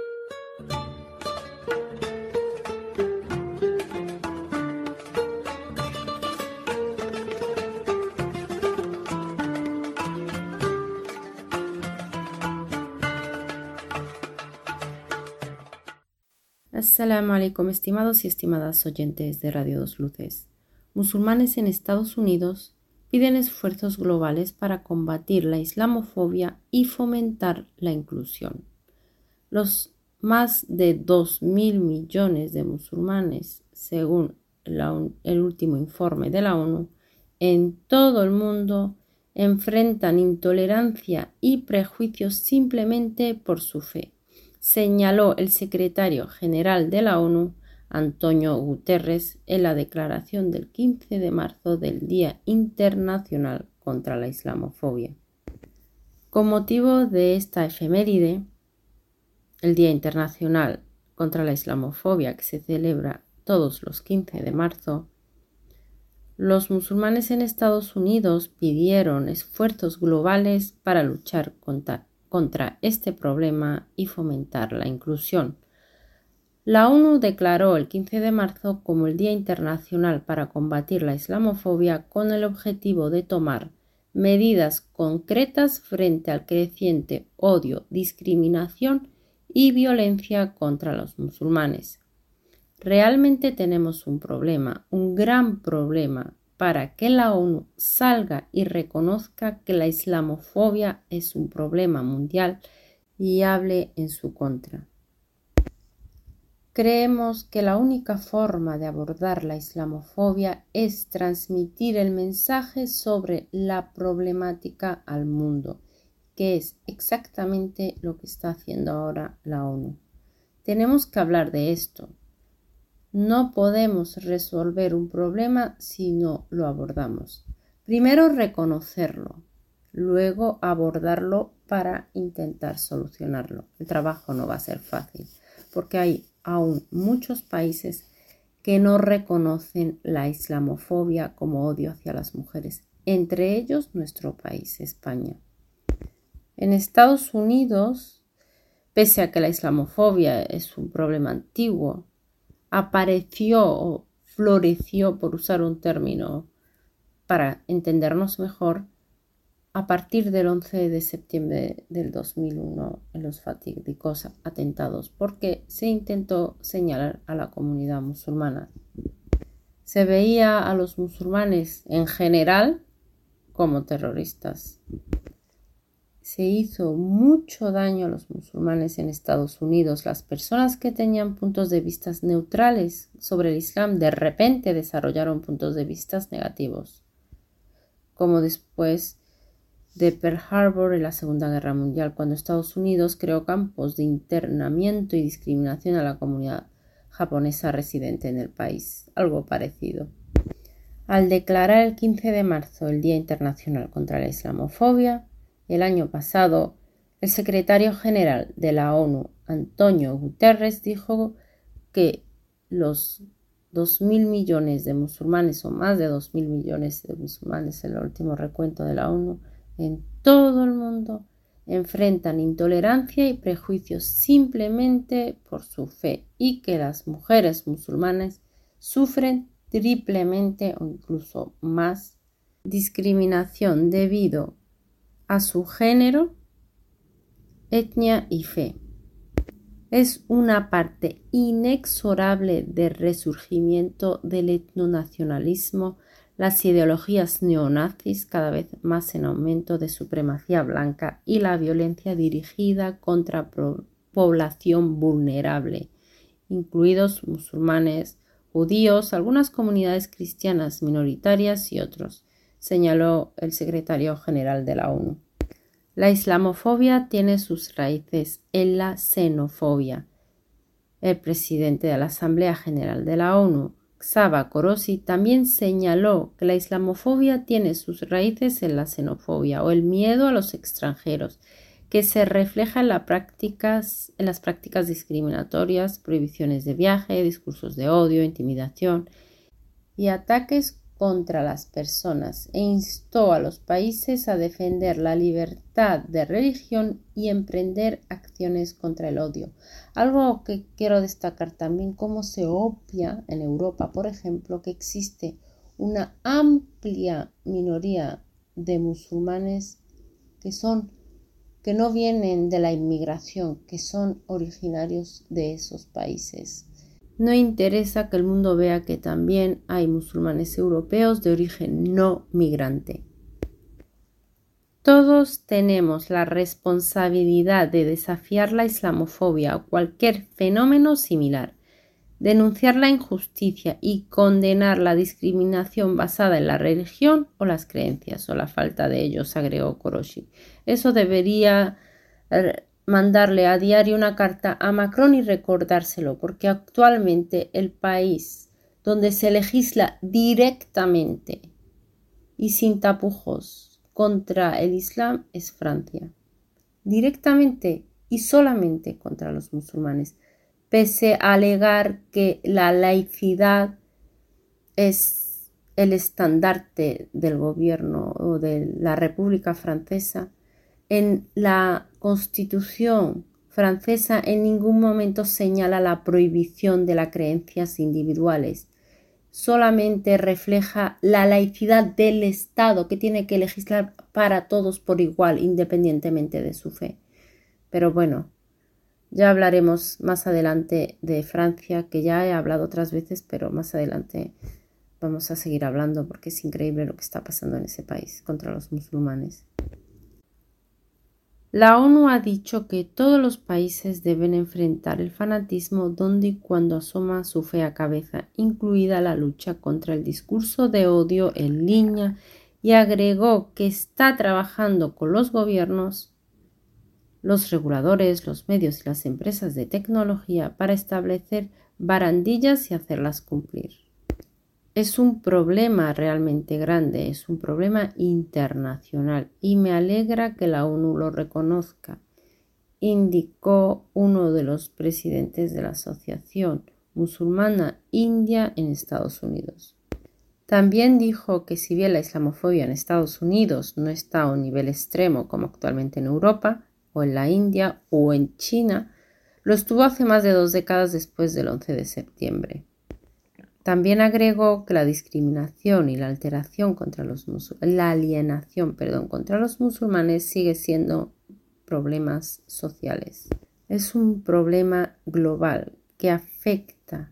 Assalamu alaikum, estimados y estimadas oyentes de Radio Dos Luces. Musulmanes en Estados Unidos piden esfuerzos globales para combatir la islamofobia y fomentar la inclusión. Los más de dos mil millones de musulmanes, según la, el último informe de la ONU, en todo el mundo enfrentan intolerancia y prejuicios simplemente por su fe, señaló el secretario general de la ONU, Antonio Guterres, en la declaración del quince de marzo del Día Internacional contra la Islamofobia. Con motivo de esta efeméride, el Día Internacional contra la Islamofobia, que se celebra todos los quince de marzo, los musulmanes en Estados Unidos pidieron esfuerzos globales para luchar contra contra este problema y fomentar la inclusión. La ONU declaró el quince de marzo como el Día Internacional para combatir la islamofobia con el objetivo de tomar medidas concretas frente al creciente odio, discriminación y violencia contra los musulmanes. Realmente tenemos un problema, un gran problema, para que la ONU salga y reconozca que la islamofobia es un problema mundial y hable en su contra. Creemos que la única forma de abordar la islamofobia es transmitir el mensaje sobre la problemática al mundo, que es exactamente lo que está haciendo ahora la ONU. Tenemos que hablar de esto. No podemos resolver un problema si no lo abordamos. Primero reconocerlo, luego abordarlo para intentar solucionarlo. El trabajo no va a ser fácil porque hay aún muchos países que no reconocen la islamofobia como odio hacia las mujeres, entre ellos nuestro país, España. En Estados Unidos, pese a que la islamofobia es un problema antiguo, apareció o floreció, por usar un término para entendernos mejor, a partir del once de septiembre del dos mil uno en los fatídicos atentados, porque se intentó señalar a la comunidad musulmana. Se veía a los musulmanes en general como terroristas. Se hizo mucho daño a los musulmanes en Estados Unidos. Las personas que tenían puntos de vista neutrales sobre el Islam de repente desarrollaron puntos de vista negativos, como después de Pearl Harbor en la Segunda Guerra Mundial, cuando Estados Unidos creó campos de internamiento y discriminación a la comunidad japonesa residente en el país, algo parecido. Al declarar el quince de marzo el Día Internacional contra la Islamofobia, el año pasado, el secretario general de la ONU, Antonio Guterres, dijo que los dos mil millones de musulmanes, o más de dos mil millones de musulmanes en el último recuento de la ONU, en todo el mundo, enfrentan intolerancia y prejuicios simplemente por su fe y que las mujeres musulmanas sufren triplemente o incluso más discriminación debido a su género, etnia y fe. Es una parte inexorable del resurgimiento del etnonacionalismo, las ideologías neonazis cada vez más en aumento de supremacía blanca y la violencia dirigida contra población vulnerable incluidos musulmanes, judíos, algunas comunidades cristianas minoritarias y otros, señaló el secretario general de la ONU. La islamofobia tiene sus raíces en la xenofobia. El presidente de la Asamblea General de la ONU, Csaba Korosi, también señaló que la islamofobia tiene sus raíces en la xenofobia o el miedo a los extranjeros, que se refleja en, la prácticas, en las prácticas discriminatorias, prohibiciones de viaje, discursos de odio, intimidación y ataques contra las personas, e instó a los países a defender la libertad de religión y emprender acciones contra el odio. Algo que quiero destacar también, cómo se obvia en Europa, por ejemplo, que existe una amplia minoría de musulmanes que son que no vienen de la inmigración, que son originarios de esos países. No interesa que el mundo vea que también hay musulmanes europeos de origen no migrante. Todos tenemos la responsabilidad de desafiar la islamofobia o cualquier fenómeno similar, denunciar la injusticia y condenar la discriminación basada en la religión o las creencias o la falta de ellos, agregó Korosi. Eso debería mandarle a diario una carta a Macron y recordárselo, porque actualmente el país donde se legisla directamente y sin tapujos contra el Islam es Francia. Directamente y solamente contra los musulmanes, pese a alegar que la laicidad es el estandarte del gobierno o de la República Francesa. En la Constitución francesa en ningún momento señala la prohibición de las creencias individuales. Solamente refleja la laicidad del Estado, que tiene que legislar para todos por igual, independientemente de su fe. Pero bueno, ya hablaremos más adelante de Francia, que ya he hablado otras veces, pero más adelante vamos a seguir hablando porque es increíble lo que está pasando en ese país contra los musulmanes. La ONU ha dicho que todos los países deben enfrentar el fanatismo donde y cuando asoma su fea cabeza, incluida la lucha contra el discurso de odio en línea, y agregó que está trabajando con los gobiernos, los reguladores, los medios y las empresas de tecnología para establecer barandillas y hacerlas cumplir. Es un problema realmente grande, es un problema internacional y me alegra que la ONU lo reconozca, indicó uno de los presidentes de la Asociación Musulmana India en Estados Unidos. También dijo que si bien la islamofobia en Estados Unidos no está a un nivel extremo como actualmente en Europa, o en la India o en China, lo estuvo hace más de dos décadas después del once de septiembre. También agregó que la discriminación y la alteración contra los musul- la alienación, perdón, contra los musulmanes sigue siendo problemas sociales. Es un problema global que afecta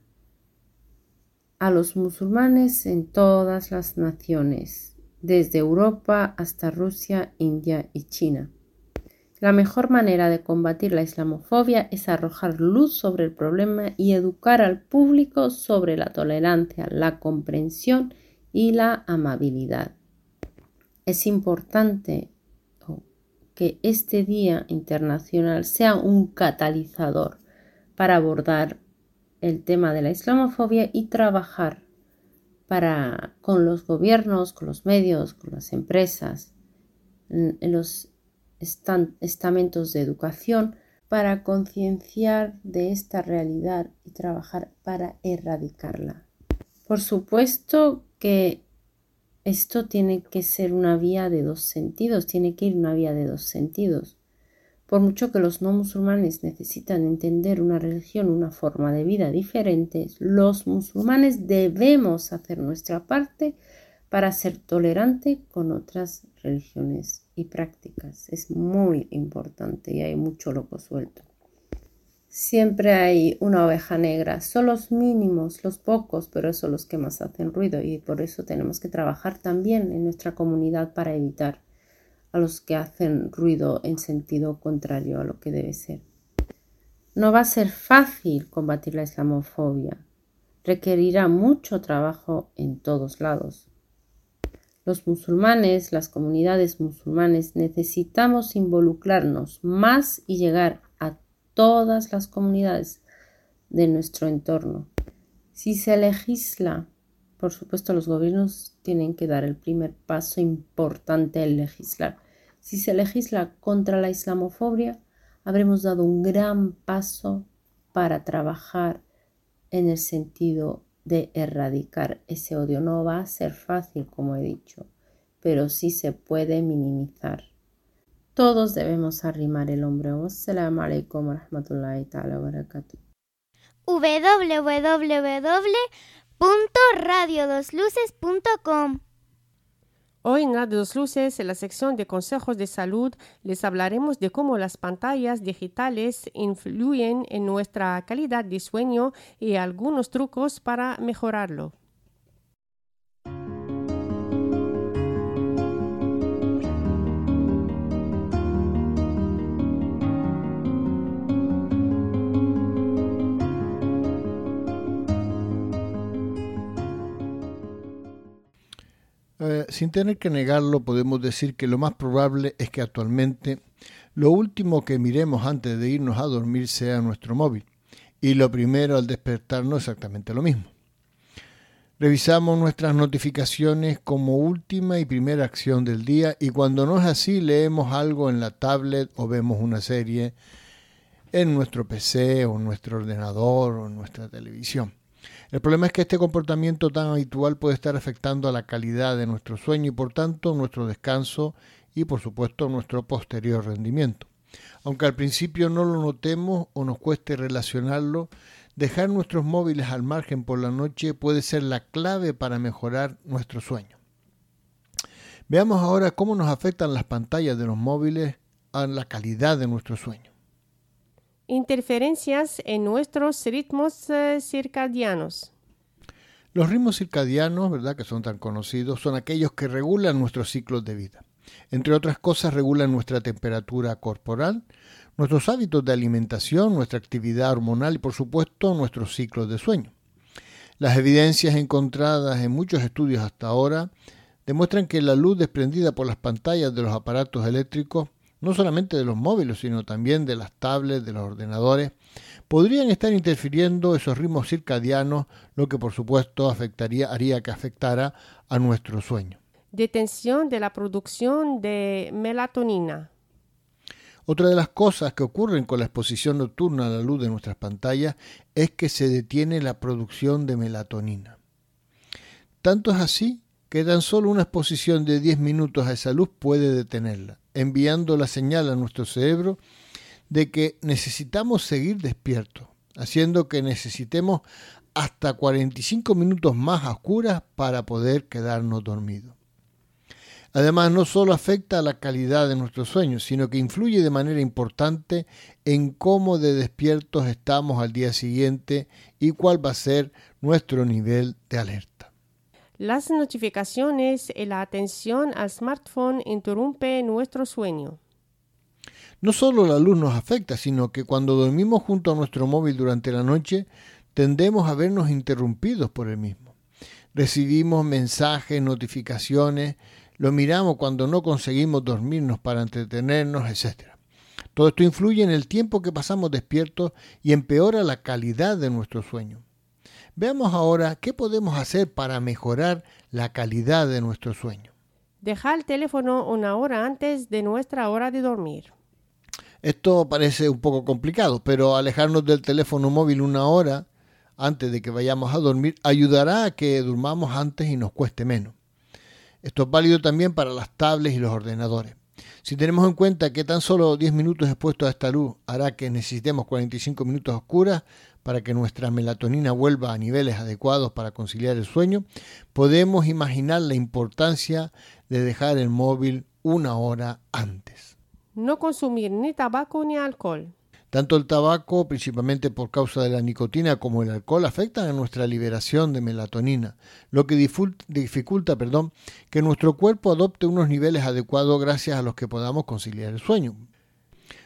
a los musulmanes en todas las naciones, desde Europa hasta Rusia, India y China. La mejor manera de combatir la islamofobia es arrojar luz sobre el problema y educar al público sobre la tolerancia, la comprensión y la amabilidad. Es importante que este Día Internacional sea un catalizador para abordar el tema de la islamofobia y trabajar para, con los gobiernos, con los medios, con las empresas, en, en los estamentos de educación para concienciar de esta realidad y trabajar para erradicarla. Por supuesto que esto tiene que ser una vía de dos sentidos, tiene que ir una vía de dos sentidos. Por mucho que los no musulmanes necesitan entender una religión, una forma de vida diferente, los musulmanes debemos hacer nuestra parte para ser tolerante con otras religiones y prácticas. Es muy importante y hay mucho loco suelto. Siempre hay una oveja negra, son los mínimos, los pocos, pero son los que más hacen ruido y por eso tenemos que trabajar también en nuestra comunidad para evitar a los que hacen ruido en sentido contrario a lo que debe ser. No va a ser fácil combatir la islamofobia. Requerirá mucho trabajo en todos lados. Los musulmanes, las comunidades musulmanes, necesitamos involucrarnos más y llegar a todas las comunidades de nuestro entorno. Si se legisla, por supuesto los gobiernos tienen que dar el primer paso importante en legislar. Si se legisla contra la islamofobia, habremos dado un gran paso para trabajar en el sentido de erradicar ese odio. No va a ser fácil, como he dicho, pero sí se puede minimizar. Todos debemos arrimar el hombro. Wassalamu alaikum wa rahmatullahi ta'ala wa barakatuh. w w w punto radio dos luces punto com. Hoy en Radio Dos Luces, en la sección de consejos de salud, les hablaremos de cómo las pantallas digitales influyen en nuestra calidad de sueño y algunos trucos para mejorarlo. Eh, sin tener que negarlo, podemos decir que lo más probable es que actualmente lo último que miremos antes de irnos a dormir sea nuestro móvil y lo primero al despertarnos exactamente lo mismo. Revisamos nuestras notificaciones como última y primera acción del día y cuando no es así leemos algo en la tablet o vemos una serie en nuestro P C o en nuestro ordenador o en nuestra televisión. El problema es que este comportamiento tan habitual puede estar afectando a la calidad de nuestro sueño y por tanto nuestro descanso y por supuesto nuestro posterior rendimiento. Aunque al principio no lo notemos o nos cueste relacionarlo, dejar nuestros móviles al margen por la noche puede ser la clave para mejorar nuestro sueño. Veamos ahora cómo nos afectan las pantallas de los móviles a la calidad de nuestro sueño. Interferencias en nuestros ritmos eh, circadianos. Los ritmos circadianos, ¿verdad?, que son tan conocidos, son aquellos que regulan nuestros ciclos de vida. Entre otras cosas, regulan nuestra temperatura corporal, nuestros hábitos de alimentación, nuestra actividad hormonal y, por supuesto, nuestros ciclos de sueño. Las evidencias encontradas en muchos estudios hasta ahora demuestran que la luz desprendida por las pantallas de los aparatos eléctricos, no solamente de los móviles, sino también de las tablets, de los ordenadores, podrían estar interfiriendo esos ritmos circadianos, lo que por supuesto afectaría, haría que afectara a nuestro sueño. Detención de la producción de melatonina. Otra de las cosas que ocurren con la exposición nocturna a la luz de nuestras pantallas es que se detiene la producción de melatonina. Tanto es así que tan solo una exposición de diez minutos a esa luz puede detenerla, enviando la señal a nuestro cerebro de que necesitamos seguir despiertos, haciendo que necesitemos hasta cuarenta y cinco minutos más a oscuras para poder quedarnos dormidos. Además, no solo afecta a la calidad de nuestro sueño, sino que influye de manera importante en cómo de despiertos estamos al día siguiente y cuál va a ser nuestro nivel de alerta. Las notificaciones y la atención al smartphone interrumpen nuestro sueño. No solo la luz nos afecta, sino que cuando dormimos junto a nuestro móvil durante la noche, tendemos a vernos interrumpidos por el mismo. Recibimos mensajes, notificaciones, lo miramos cuando no conseguimos dormirnos para entretenernos, etcétera. Todo esto influye en el tiempo que pasamos despiertos y empeora la calidad de nuestro sueño. Veamos ahora qué podemos hacer para mejorar la calidad de nuestro sueño. Dejar el teléfono una hora antes de nuestra hora de dormir. Esto parece un poco complicado, pero alejarnos del teléfono móvil una hora antes de que vayamos a dormir ayudará a que durmamos antes y nos cueste menos. Esto es válido también para las tablets y los ordenadores. Si tenemos en cuenta que tan solo diez minutos expuestos a esta luz hará que necesitemos cuarenta y cinco minutos a oscuras para que nuestra melatonina vuelva a niveles adecuados para conciliar el sueño, podemos imaginar la importancia de dejar el móvil una hora antes. No consumir ni tabaco ni alcohol. Tanto el tabaco, principalmente por causa de la nicotina, como el alcohol afectan a nuestra liberación de melatonina, lo que dificulta perdón, que nuestro cuerpo adopte unos niveles adecuados gracias a los que podamos conciliar el sueño.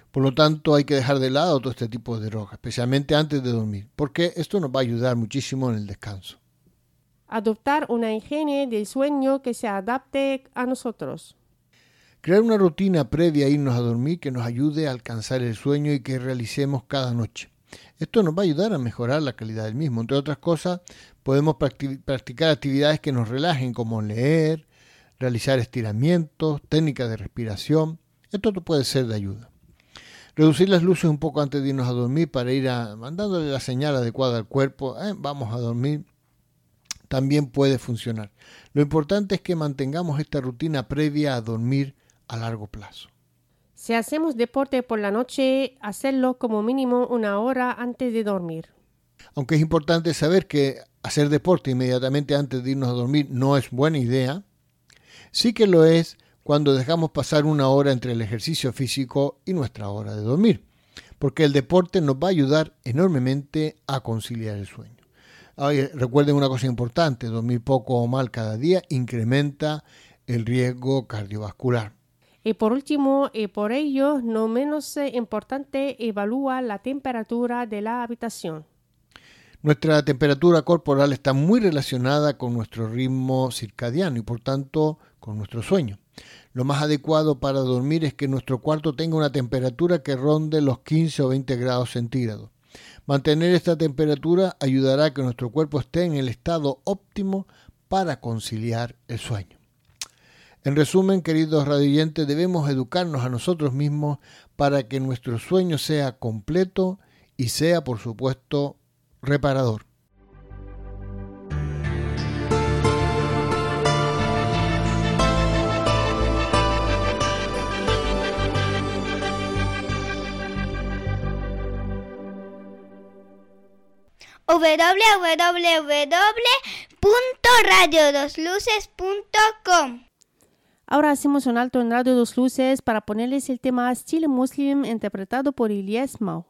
Por lo tanto, hay que dejar de lado todo este tipo de drogas, especialmente antes de dormir, porque esto nos va a ayudar muchísimo en el descanso. Adoptar una higiene del sueño que se adapte a nosotros. Crear una rutina previa a irnos a dormir que nos ayude a alcanzar el sueño y que realicemos cada noche. Esto nos va a ayudar a mejorar la calidad del mismo. Entre otras cosas, podemos practicar actividades que nos relajen, como leer, realizar estiramientos, técnicas de respiración. Esto puede ser de ayuda. Reducir las luces un poco antes de irnos a dormir para ir a, mandándole la señal adecuada al cuerpo, eh, vamos a dormir, también puede funcionar. Lo importante es que mantengamos esta rutina previa a dormir a largo plazo. Si hacemos deporte por la noche, hacerlo como mínimo una hora antes de dormir. Aunque es importante saber que hacer deporte inmediatamente antes de irnos a dormir no es buena idea, sí que lo es cuando dejamos pasar una hora entre el ejercicio físico y nuestra hora de dormir, porque el deporte nos va a ayudar enormemente a conciliar el sueño. Ay, recuerden una cosa importante, dormir poco o mal cada día incrementa el riesgo cardiovascular. Y por último, y por ello, no menos importante, evalúa la temperatura de la habitación. Nuestra temperatura corporal está muy relacionada con nuestro ritmo circadiano y por tanto con nuestro sueño. Lo más adecuado para dormir es que nuestro cuarto tenga una temperatura que ronde los quince o veinte grados centígrados. Mantener esta temperatura ayudará a que nuestro cuerpo esté en el estado óptimo para conciliar el sueño. En resumen, queridos radioyentes, debemos educarnos a nosotros mismos para que nuestro sueño sea completo y sea, por supuesto, reparador. w w w punto radio dos luces punto com. Ahora hacemos un alto en Radio Dos Luces para ponerles el tema Still a Muslim interpretado por Ilyas Mao.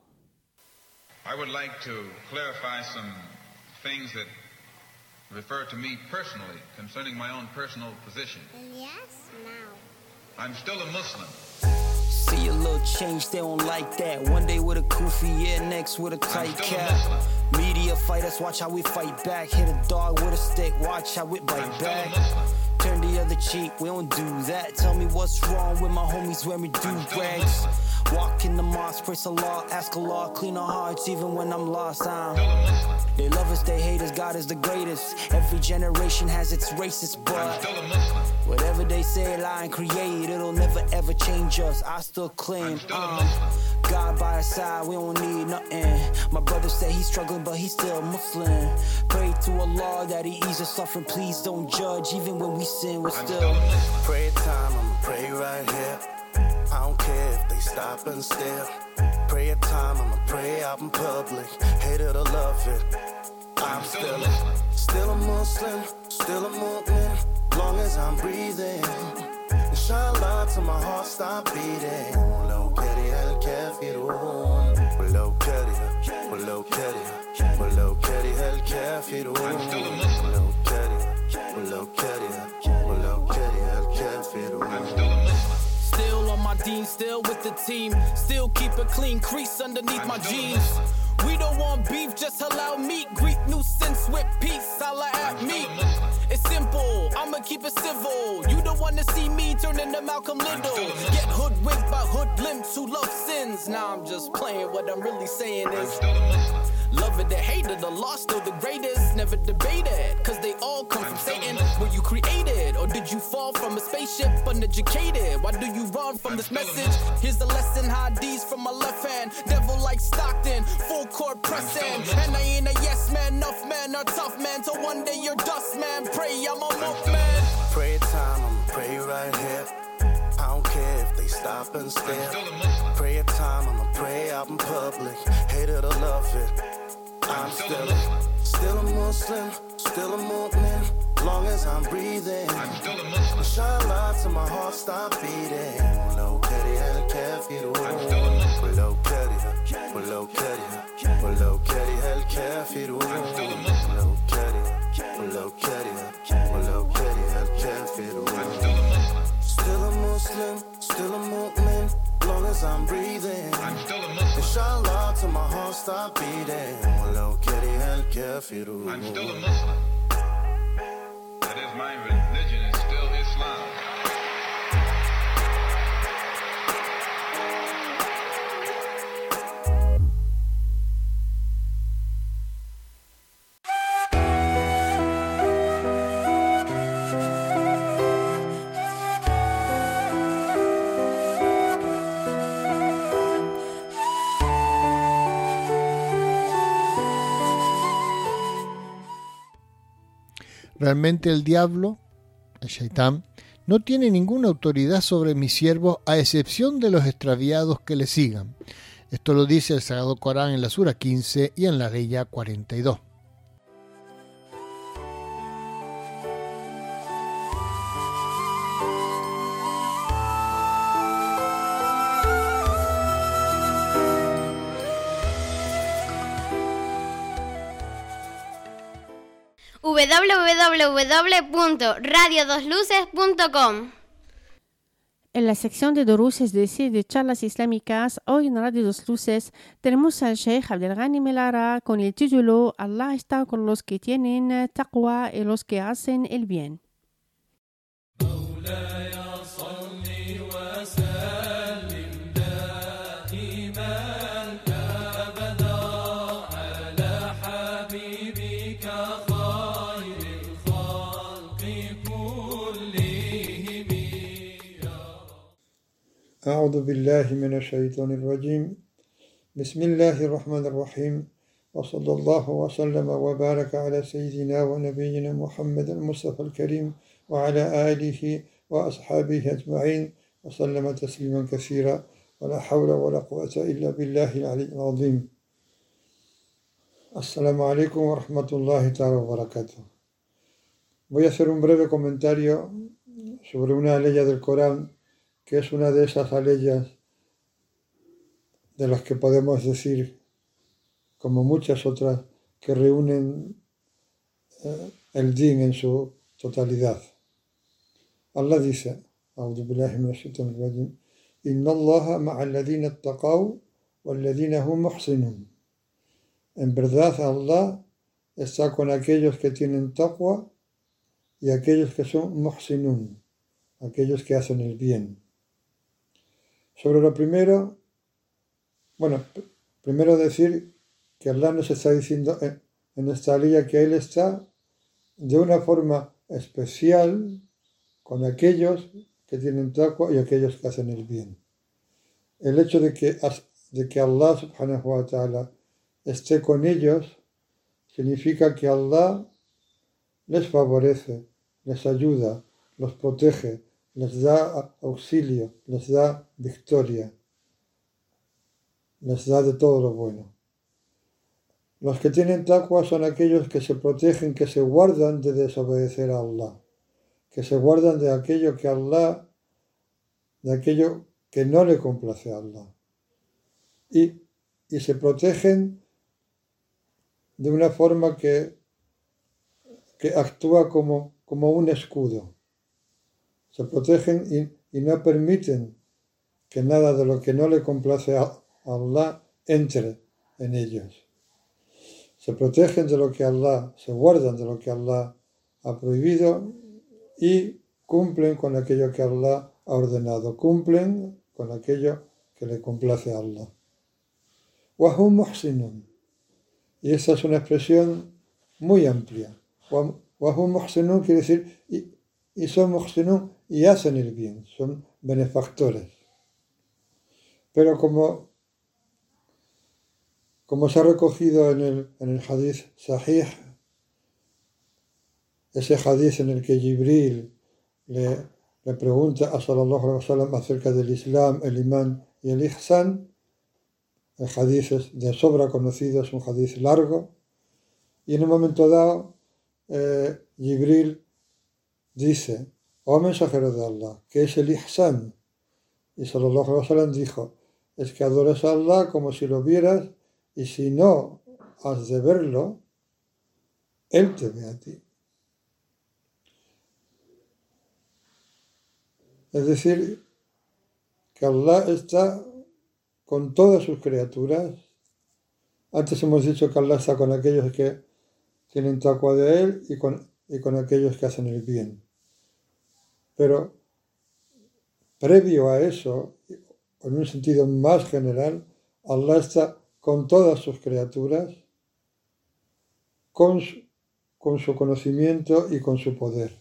I would like to clarify some things that refer to me personally concerning my own personal position. Yes, Mao. I'm still a Muslim. See a little change, they don't like that. One day with a kufi, yeah, next with a tight cap. Media fighters, watch how we fight back. Hit a dog with a stick, watch how it bite back. Turn the other cheek, we don't do that. Tell me what's wrong with my homies when we do rags. Walk in the mosque, praise Allah, ask Allah, clean our hearts even when I'm lost. I'm They love us, they hate us, God is the greatest. Every generation has its racist, but whatever they say, lie and create, it'll never ever change us. I still claim um, God by our side, we don't need nothing. My brother say he's struggling, but he's still Muslim. Pray to Allah that he ease us suffering. Please don't judge, even when we sin, we're still. Pray time, I'ma pray right here. I don't care if they stop and stare. Prayer time, I'ma pray out in public. Hate it or love it, I'm still a, still a Muslim, still a mu'min, long as I'm breathing. Inshallah till my heart stop beating. Walau kariha al-kafirun, walau kariha, walau kariha, walau kariha al-kafirun, walau kariha, walau kariha, walau kariha al-kafirun. Still on my deen, still with the team. Still keep it clean, crease underneath my jeans. We don't want beef, just allow meat. Greet nuisance with peace, holla at me. It's simple, I'ma keep it civil. You don't wanna see me turn into Malcolm Little. Get hoodwinked by hoodlums who love sins. Now I'm just playing, what I'm really saying is love it or hate it, the law still the greatest. Never debated, cause they all come from Satan. Were you created, or did you fall from a spaceship uneducated? Why do you run from this message? Here's the lesson, hadiths from my left hand. Devil like Stockton, full court pressing. And I ain't a yes man, enough man, or tough man. Till one day you're dust man, pray I'm a mook man. Pray time, I'ma pray right here. I don't care if they stop and stare. Prayer time, I'ma pray out in public. Hate it or love it, I'm still a, still a Muslim, still a mu'min, long as I'm breathing. Inshallah till my heart stop beating. Walau kariha al-kafirun, walau kariha, walau kariha, walau kariha al-kafirun, walau kariha, walau kariha, walau kariha al-kafirun. Still a Muslim, still a mu'min, long as I'm breathing. I'm still a Muslim. Inshallah, till my heart stop beating. ولو كره الكافرون. I'm still a Muslim. That is, my religion is still Islam. Realmente el diablo, el Shaitán, no tiene ninguna autoridad sobre mis siervos a excepción de los extraviados que le sigan. Esto lo dice el Sagrado Corán en la Sura quince y en la Leya cuarenta y dos. w w w punto radio dos luces punto com. En la sección de Duruses de decir de charlas islámicas, hoy en Radio Dos Luces tenemos al Sheikh Abdelghani Melara con el título Allah está con los que tienen taqwa y los que hacen el bien. أعوذ بالله من الشيطان الرجيم بسم الله الرحمن الرحيم وصلى الله وسلم وبارك على سيدنا ونبينا محمد المصطفى الكريم وعلى آله وأصحابه أجمعين وسلم تسليما كثيرا ولا حول ولا قوة إلا بالله العلي العظيم. السلام عليكم ورحمة الله تعالى وبركاته. Voy a hacer un breve comentario sobre una aleya del Corán que es una de esas aleyas de las que podemos decir, como muchas otras, que reúnen eh, el din en su totalidad. Allah dice, أعوذ بالله من الشيطان الرجيم إن الله مع الذين اتقوا والذين هم محسنون. En verdad, Allah está con aquellos que tienen taqwa y aquellos que son muhsinun, aquellos que hacen el bien. Sobre lo primero, bueno, primero decir que Allah nos está diciendo en, en esta aliyah que Él está de una forma especial con aquellos que tienen taqwa y aquellos que hacen el bien. El hecho de que, de que Allah subhanahu wa ta'ala esté con ellos significa que Allah les favorece, les ayuda, los protege, les da auxilio, les da victoria, les da de todo lo bueno. Los que tienen taqwa son aquellos que se protegen, que se guardan de desobedecer a Allah, que se guardan de aquello que Allah, de aquello que no le complace a Allah. Y, y se protegen de una forma que, que actúa como, como un escudo. Se protegen y, y no permiten que nada de lo que no le complace a Allah entre en ellos. Se protegen de lo que Allah, se guardan de lo que Allah ha prohibido y cumplen con aquello que Allah ha ordenado, cumplen con aquello que le complace a Allah. Wahum muhsinun. Y esa es una expresión muy amplia. Wahum muhsinun quiere decir y, y son muhsinun y hacen el bien, son benefactores. Pero como, como se ha recogido en el, en el hadith sahih, ese hadith en el que Jibril le, le pregunta a sallallahu alaihi wasallam acerca del Islam, el Imán y el Ihsan, el hadith es de sobra conocido, es un hadith largo, y en un momento dado eh, Jibril dice: oh mensajero de Allah, ¿qué es el Ihsan? Y sallallahu alaihi wasallam dijo: es que adoras a Allah como si lo vieras, y si no has de verlo, Él te ve a ti. Es decir, que Allah está con todas sus criaturas. Antes hemos dicho que Allah está con aquellos que tienen taqwa de Él y con, y con aquellos que hacen el bien. Pero previo a eso, en un sentido más general, Allah está con todas sus criaturas, con su, con su conocimiento y con su poder.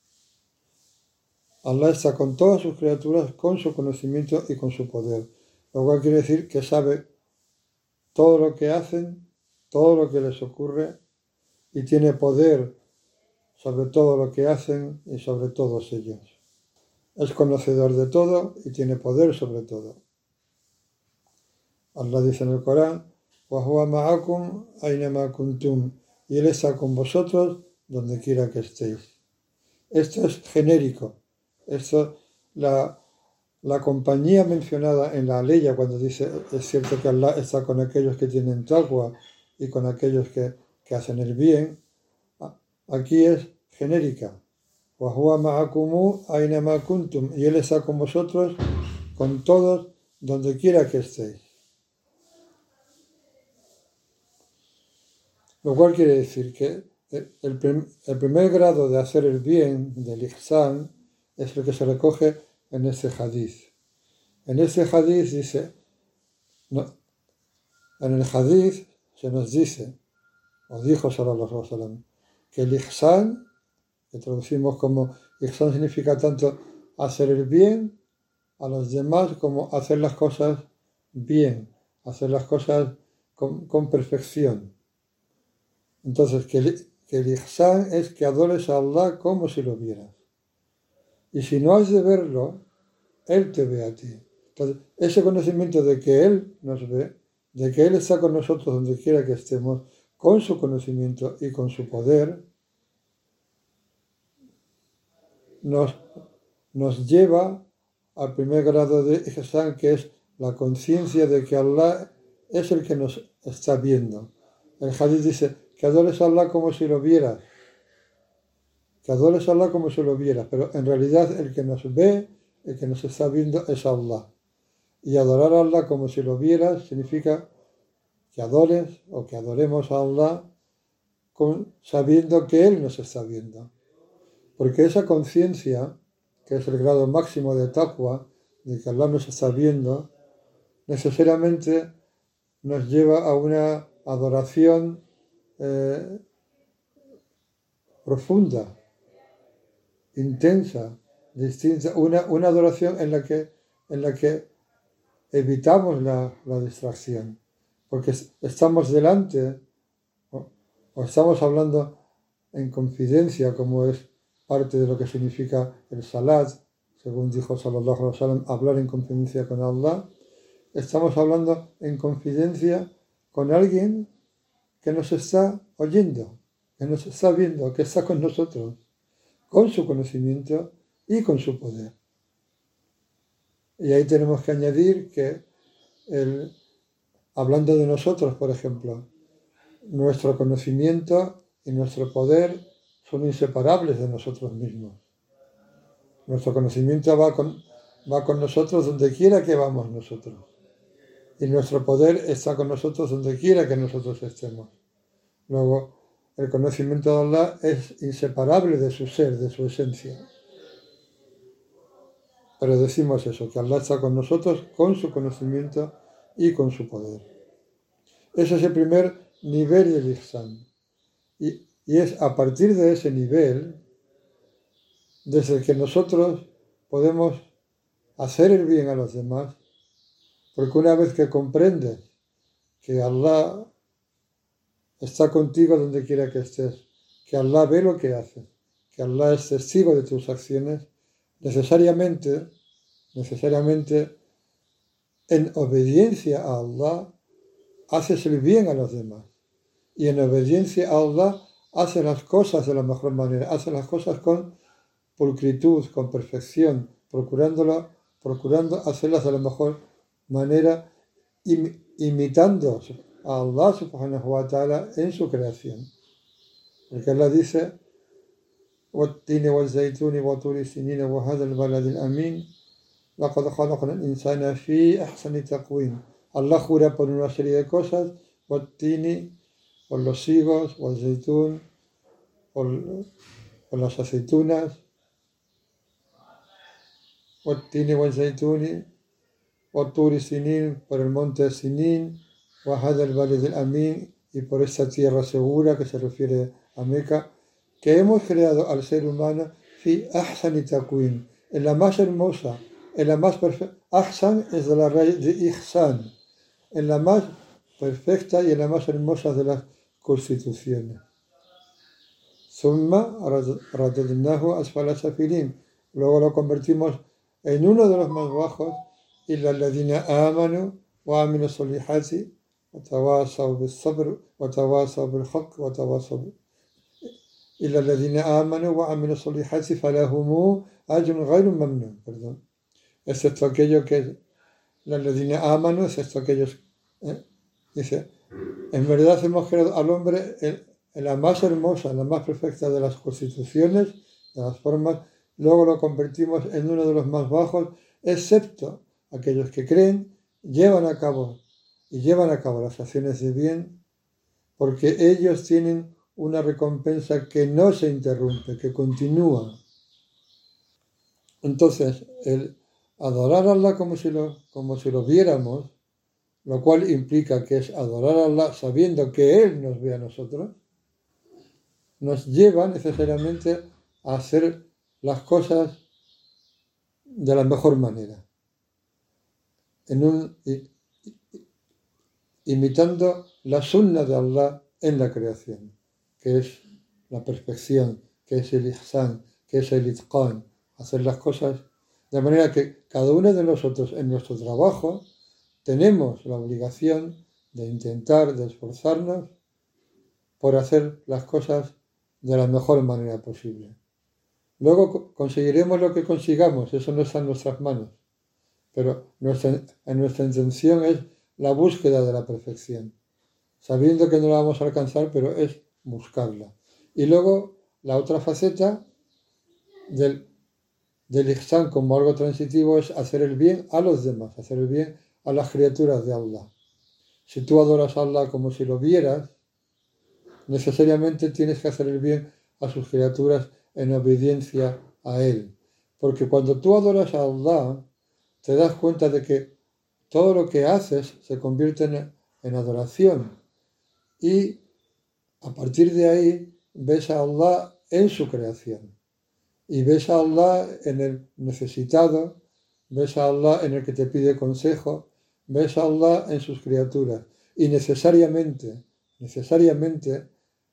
Allah está con todas sus criaturas, con su conocimiento y con su poder. Lo cual quiere decir que sabe todo lo que hacen, todo lo que les ocurre, y tiene poder sobre todo lo que hacen y sobre todos ellos. Es conocedor de todo y tiene poder sobre todo. Allah dice en el Corán, وَهُوَ مَعَكُمْ أَيْنَمَا كُنْتُمْ, y Él está con vosotros donde quiera que estéis. Esto es genérico. Esto, la, la compañía mencionada en la aleya cuando dice, es cierto que Allah está con aquellos que tienen taqwa y con aquellos que, que hacen el bien, aquí es genérica. وَهُوَ مَعَكُمُ أَيْنَمَا كُنْتُمْ, y Él está con vosotros, con todos, donde quiera que estéis. Lo cual quiere decir que el, prim, el primer grado de hacer el bien, del ihsan, es lo que se recoge en este hadiz. En este hadiz dice, no, en el hadiz se nos dice, o dijo sallallahu alaihi wasallam, que el ihsan, que traducimos como ihsan significa tanto hacer el bien a los demás como hacer las cosas bien, hacer las cosas con, con perfección. Entonces, que el, que el ihsan es que adores a Allah como si lo vieras. Y si no has de verlo, Él te ve a ti. Entonces, ese conocimiento de que Él nos ve, de que Él está con nosotros donde quiera que estemos, con su conocimiento y con su poder, nos, nos lleva al primer grado de ihsan, que es la conciencia de que Allah es el que nos está viendo. El hadith dice que adores a Allah como si lo vieras. Que adores a Allah como si lo vieras, pero en realidad el que nos ve, el que nos está viendo es Allah. Y adorar a Allah como si lo vieras significa que adores o que adoremos a Allah con, sabiendo que Él nos está viendo. Porque esa conciencia, que es el grado máximo de taqwa, de que Allah nos está viendo, necesariamente nos lleva a una adoración eh, profunda, intensa, distinta, una, una adoración en la que, en la que evitamos la, la distracción, porque estamos delante o, o estamos hablando en confidencia, como es parte de lo que significa el salat, según dijo sallallahu alaihi wasallam, hablar en confidencia con Allah. Estamos hablando en confidencia con alguien que nos está oyendo, que nos está viendo, que está con nosotros, con su conocimiento y con su poder. Y ahí tenemos que añadir que, el, hablando de nosotros, por ejemplo, nuestro conocimiento y nuestro poder son inseparables de nosotros mismos. Nuestro conocimiento va con, va con nosotros donde quiera que vamos nosotros. Y nuestro poder está con nosotros donde quiera que nosotros estemos. Luego, el conocimiento de Allah es inseparable de su ser, de su esencia. Pero decimos eso, que Allah está con nosotros con su conocimiento y con su poder. Ese es el primer nivel del ihsan. Y, y es a partir de ese nivel desde el que nosotros podemos hacer el bien a los demás, porque una vez que comprendes que Allah está contigo donde quiera que estés, que Allah ve lo que haces, que Allah es testigo de tus acciones, necesariamente, necesariamente en obediencia a Allah haces el bien a los demás. Y en obediencia a Allah haces las cosas de la mejor manera, haces las cosas con pulcritud, con perfección, procurándolo, procurando hacerlas de la mejor manera, im, imitando a Allah subhanahu wa ta'ala en su creación. Porque Allah dice, وَالتِّينِ وَالزَّيْتُونِ وَطُورِ سِينِينَ وَهَذَا الْبَلَدِ الْأَمِينَ لقد خلقنا الإنسان في أحسن تقويم. Allah jura por una serie de cosas, والتين, por los higos, والزيتون, por, por las aceitunas, والتين والزيتون, والطور سنين, por el monte Sinin, وهذا البلد الأمين, y por esta tierra segura que se refiere a Meca, que hemos creado al ser humano fi ahsani taqwim, en la más hermosa, en la más perfecta. Ahsan es de la raíz de ihsan, en la más perfecta y en la más hermosa de las constituciones. Summa radadnahu asfala safilin, luego lo convertimos en uno de los más bajos, illa alladhina amanu wa amilu solihati wa tawasaw bis sabr wa tawasaw bil haqq wa tawasaw illa alladhina amanu wa amilu solihati falahum ajrun ghayru mamnun, perdón, excepto aquello que la alladhina amanu, excepto aquellos, ¿eh? Dice, en verdad hemos creado al hombre en, en la más hermosa, en la más perfecta de las constituciones, de las formas, luego lo convertimos en uno de los más bajos, excepto aquellos que creen, llevan a cabo y llevan a cabo las acciones de bien, porque ellos tienen una recompensa que no se interrumpe, que continúa. Entonces, el adorar a Allah como si lo, como si lo viéramos, lo cual implica que es adorar a Allah sabiendo que Él nos ve a nosotros, nos lleva necesariamente a hacer las cosas de la mejor manera, en un, imitando la sunna de Allah en la creación, que es la perfección, que es el ihsan, que es el itqan, hacer las cosas de manera que cada uno de nosotros en nuestro trabajo tenemos la obligación de intentar, de esforzarnos por hacer las cosas de la mejor manera posible. Luego conseguiremos lo que consigamos, eso no está en nuestras manos, pero nuestra, en nuestra intención es la búsqueda de la perfección, sabiendo que no la vamos a alcanzar, pero es buscarla. Y luego la otra faceta del, del ihsan como algo transitivo es hacer el bien a los demás, hacer el bien a las criaturas de Allah. Si tú adoras a Allah como si lo vieras, necesariamente tienes que hacer el bien a sus criaturas en obediencia a Él. Porque cuando tú adoras a Allah, te das cuenta de que todo lo que haces se convierte en, en adoración. Y a partir de ahí ves a Allah en su creación. Y ves a Allah en el necesitado, ves a Allah en el que te pide consejo, ves a Allah en sus criaturas. Y necesariamente, necesariamente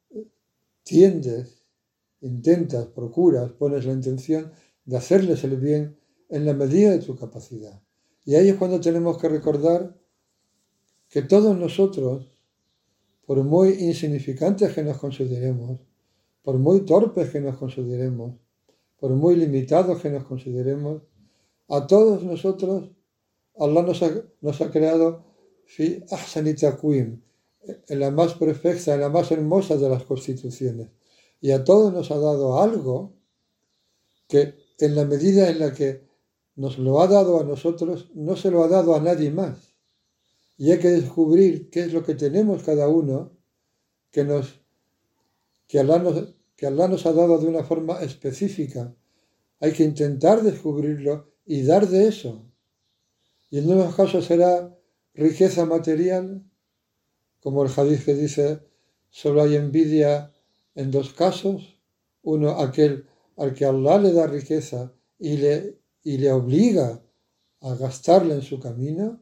tiendes, intentas, procuras, pones la intención de hacerles el bien en la medida de tu capacidad. Y ahí es cuando tenemos que recordar que todos nosotros, por muy insignificantes que nos consideremos, por muy torpes que nos consideremos, por muy limitados que nos consideremos, a todos nosotros Allah nos ha, nos ha creado fi ahsani taqwim, en la más perfecta, en la más hermosa de las constituciones. Y a todos nos ha dado algo que en la medida en la que nos lo ha dado a nosotros, no se lo ha dado a nadie más. Y hay que descubrir qué es lo que tenemos cada uno que, nos, que, Allah nos, que Allah nos ha dado de una forma específica. Hay que intentar descubrirlo y dar de eso. Y en unos casos será riqueza material, como el hadith que dice, solo hay envidia en dos casos. Uno, aquel al que Allah le da riqueza y le, y le obliga a gastarla en su camino.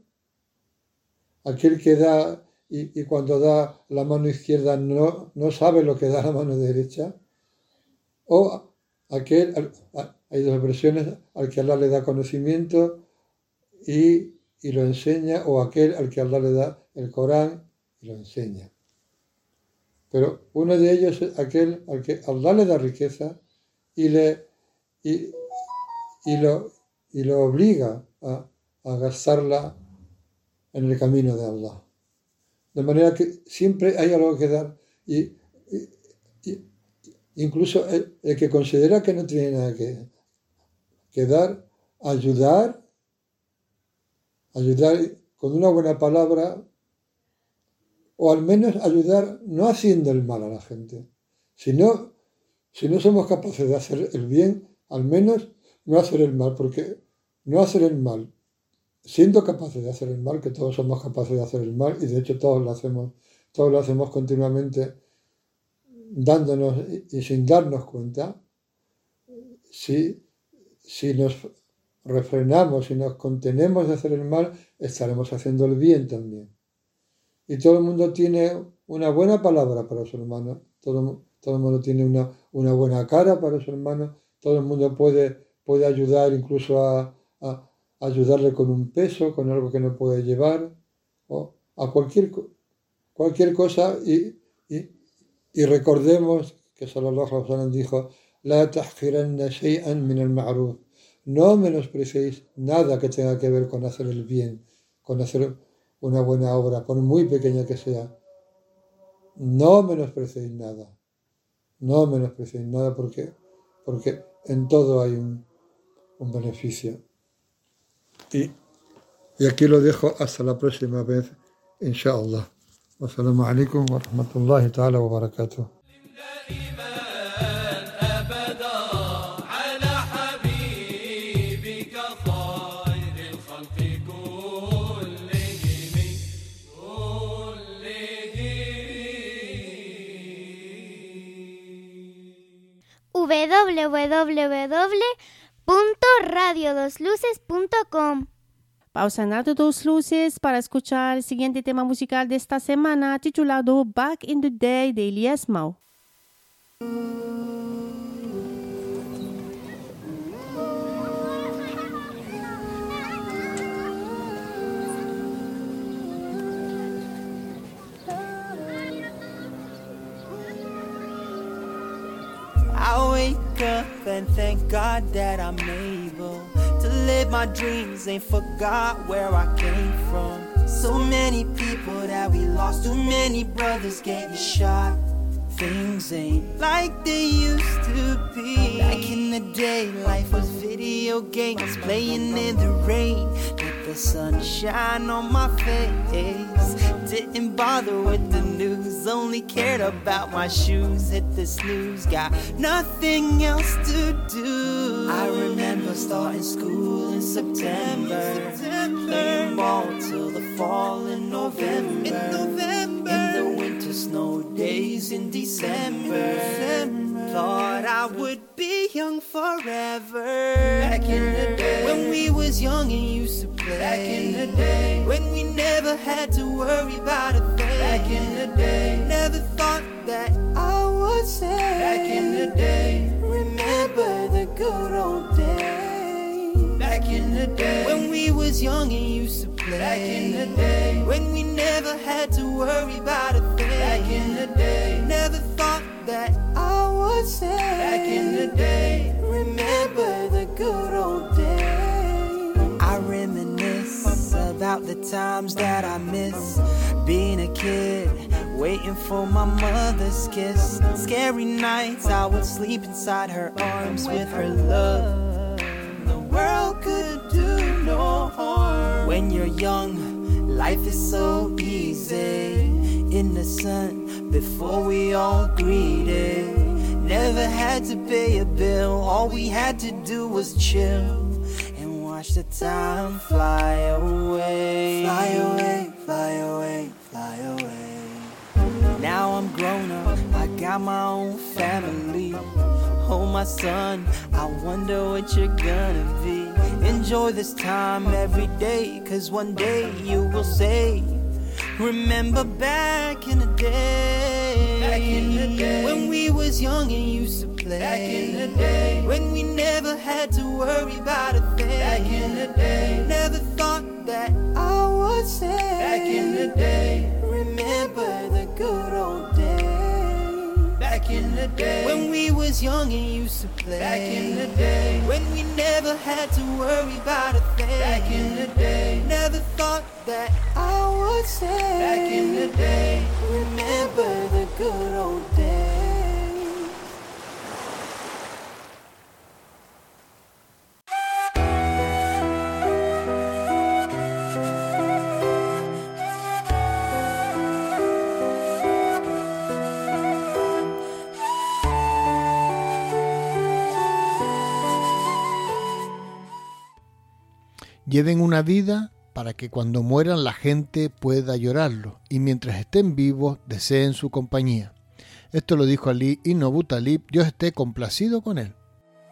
Aquel que da y, y cuando da la mano izquierda no, no sabe lo que da la mano derecha. O aquel, hay dos versiones, al que Allah le da conocimiento y, y lo enseña, o aquel al que Allah le da el Corán y lo enseña. Pero uno de ellos es aquel al que Allah le da riqueza y, le, y, y, lo, y lo obliga a, a gastarla en el camino de Allah. De manera que siempre hay algo que dar. Y, y, y incluso el, el que considera que no tiene nada que, que dar, ayudar ayudar con una buena palabra, o al menos ayudar no haciendo el mal a la gente. Si no, si no somos capaces de hacer el bien, al menos no hacer el mal, porque no hacer el mal, siendo capaces de hacer el mal, que todos somos capaces de hacer el mal, y de hecho todos lo hacemos, todos lo hacemos continuamente, dándonos y, y sin darnos cuenta, si, si nos refrenamos y nos contenemos de hacer el mal, estaremos haciendo el bien también. Y todo el mundo tiene una buena palabra para su hermano, todo, todo el mundo tiene una, una buena cara para su hermano, todo el mundo puede, puede ayudar incluso a, a ayudarle con un peso, con algo que no puede llevar, o a cualquier, cualquier cosa, y, y, y recordemos que Sallallahu Alaihi Wasallam dijo: "La tahqiranna shay'an min al-ma'ruf", no menospreciéis nada que tenga que ver con hacer el bien, con hacer una buena obra, por muy pequeña que sea. No menospreciéis nada, no menospreciéis nada, porque, porque en todo hay un, un beneficio. Y, y aquí lo dejo hasta la próxima vez, inshallah. Wassalamu alaikum wa rahmatullahi ta'ala wa barakatuh. w w w punto radio dos luces punto com. Pausa en Radio Dos Luces para escuchar el siguiente tema musical de esta semana, titulado Back in the Day, de Elias Mau. I wake up and thank God that I'm able to live my dreams, ain't forgot where I came from. So many people that we lost, too many brothers getting shot. Things ain't like they used to be. Back in the day, life was video games, playing in the rain, let the sun shine on my face. Didn't bother with the news, only cared about my shoes. Hit the snooze, got nothing else to do. I remember starting school in September, playing ball till the fall in November. In November, in the winter snow days in December. Thought I would be young forever. Back in the day, when we was young and used to play. Back in the day, when we never had to worry about a thing. Back in the day, never thought that I would say. Back in the day, remember the good old days. Back in the day, when we was young and used to play. Back in the day, when we never had to worry about a thing. Back in the day, never thought that I would say. Back in the day, remember the good old days. I reminisce about the times that I miss, being a kid, waiting for my mother's kiss. Scary nights I would sleep inside her arms with her love. The world could do no harm. When you're young, life is so easy. In the sun, before we all greeted. Never had to pay a bill, all we had to do was chill and watch the time fly away. Fly away, fly away, fly away. Now I'm grown up, I got my own family. Oh my son, I wonder what you're gonna be. Enjoy this time every day, cause one day you will say, remember back in the day. Back in the day, when we was young and used to play. Back in the day, when we never had to worry about a thing. Back in the day, never thought that I would say. Back in the day, remember the good old days. Back in the day, when we was young and used to play. Back in the day, when we never had to worry about a thing. Back in the day, never thought that I would say. Back in the day, remember the good old days. Lleven una vida para que cuando mueran la gente pueda llorarlo y mientras estén vivos deseen su compañía. Esto lo dijo Ali ibn Abi Talib, Dios esté complacido con él.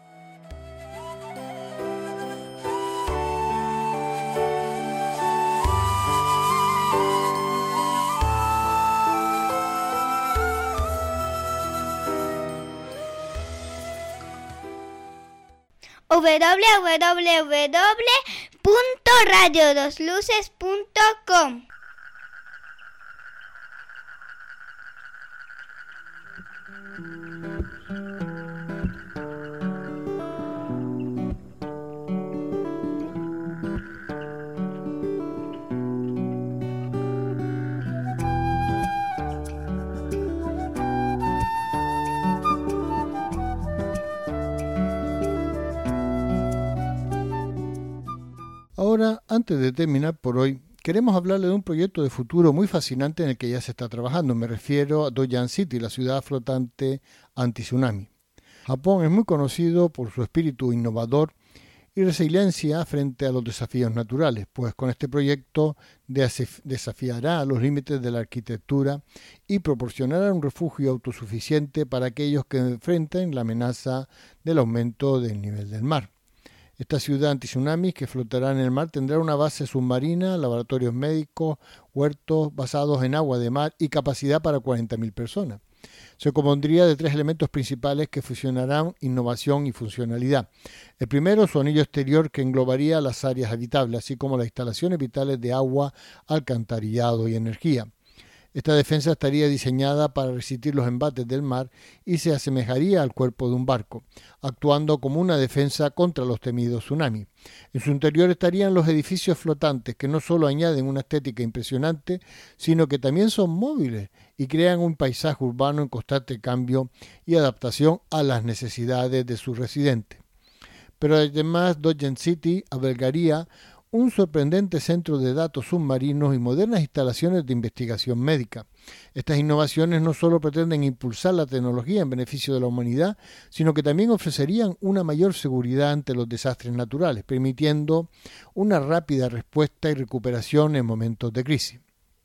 w w w punto radio dos luces punto com. Ahora, antes de terminar por hoy, queremos hablarle de un proyecto de futuro muy fascinante en el que ya se está trabajando. Me refiero a Doyan City, la ciudad flotante anti-tsunami. Japón es muy conocido por su espíritu innovador y resiliencia frente a los desafíos naturales, pues con este proyecto desafiará los límites de la arquitectura y proporcionará un refugio autosuficiente para aquellos que enfrenten la amenaza del aumento del nivel del mar. Esta ciudad anti-tsunami que flotará en el mar tendrá una base submarina, laboratorios médicos, huertos basados en agua de mar y capacidad para cuarenta mil personas. Se compondría de tres elementos principales que fusionarán innovación y funcionalidad. El primero, su anillo exterior que englobaría las áreas habitables, así como las instalaciones vitales de agua, alcantarillado y energía. Esta defensa estaría diseñada para resistir los embates del mar y se asemejaría al cuerpo de un barco, actuando como una defensa contra los temidos tsunamis. En su interior estarían los edificios flotantes, que no solo añaden una estética impresionante, sino que también son móviles y crean un paisaje urbano en constante cambio y adaptación a las necesidades de sus residentes. Pero además, Doyan City albergaría un sorprendente centro de datos submarinos y modernas instalaciones de investigación médica. Estas innovaciones no solo pretenden impulsar la tecnología en beneficio de la humanidad, sino que también ofrecerían una mayor seguridad ante los desastres naturales, permitiendo una rápida respuesta y recuperación en momentos de crisis.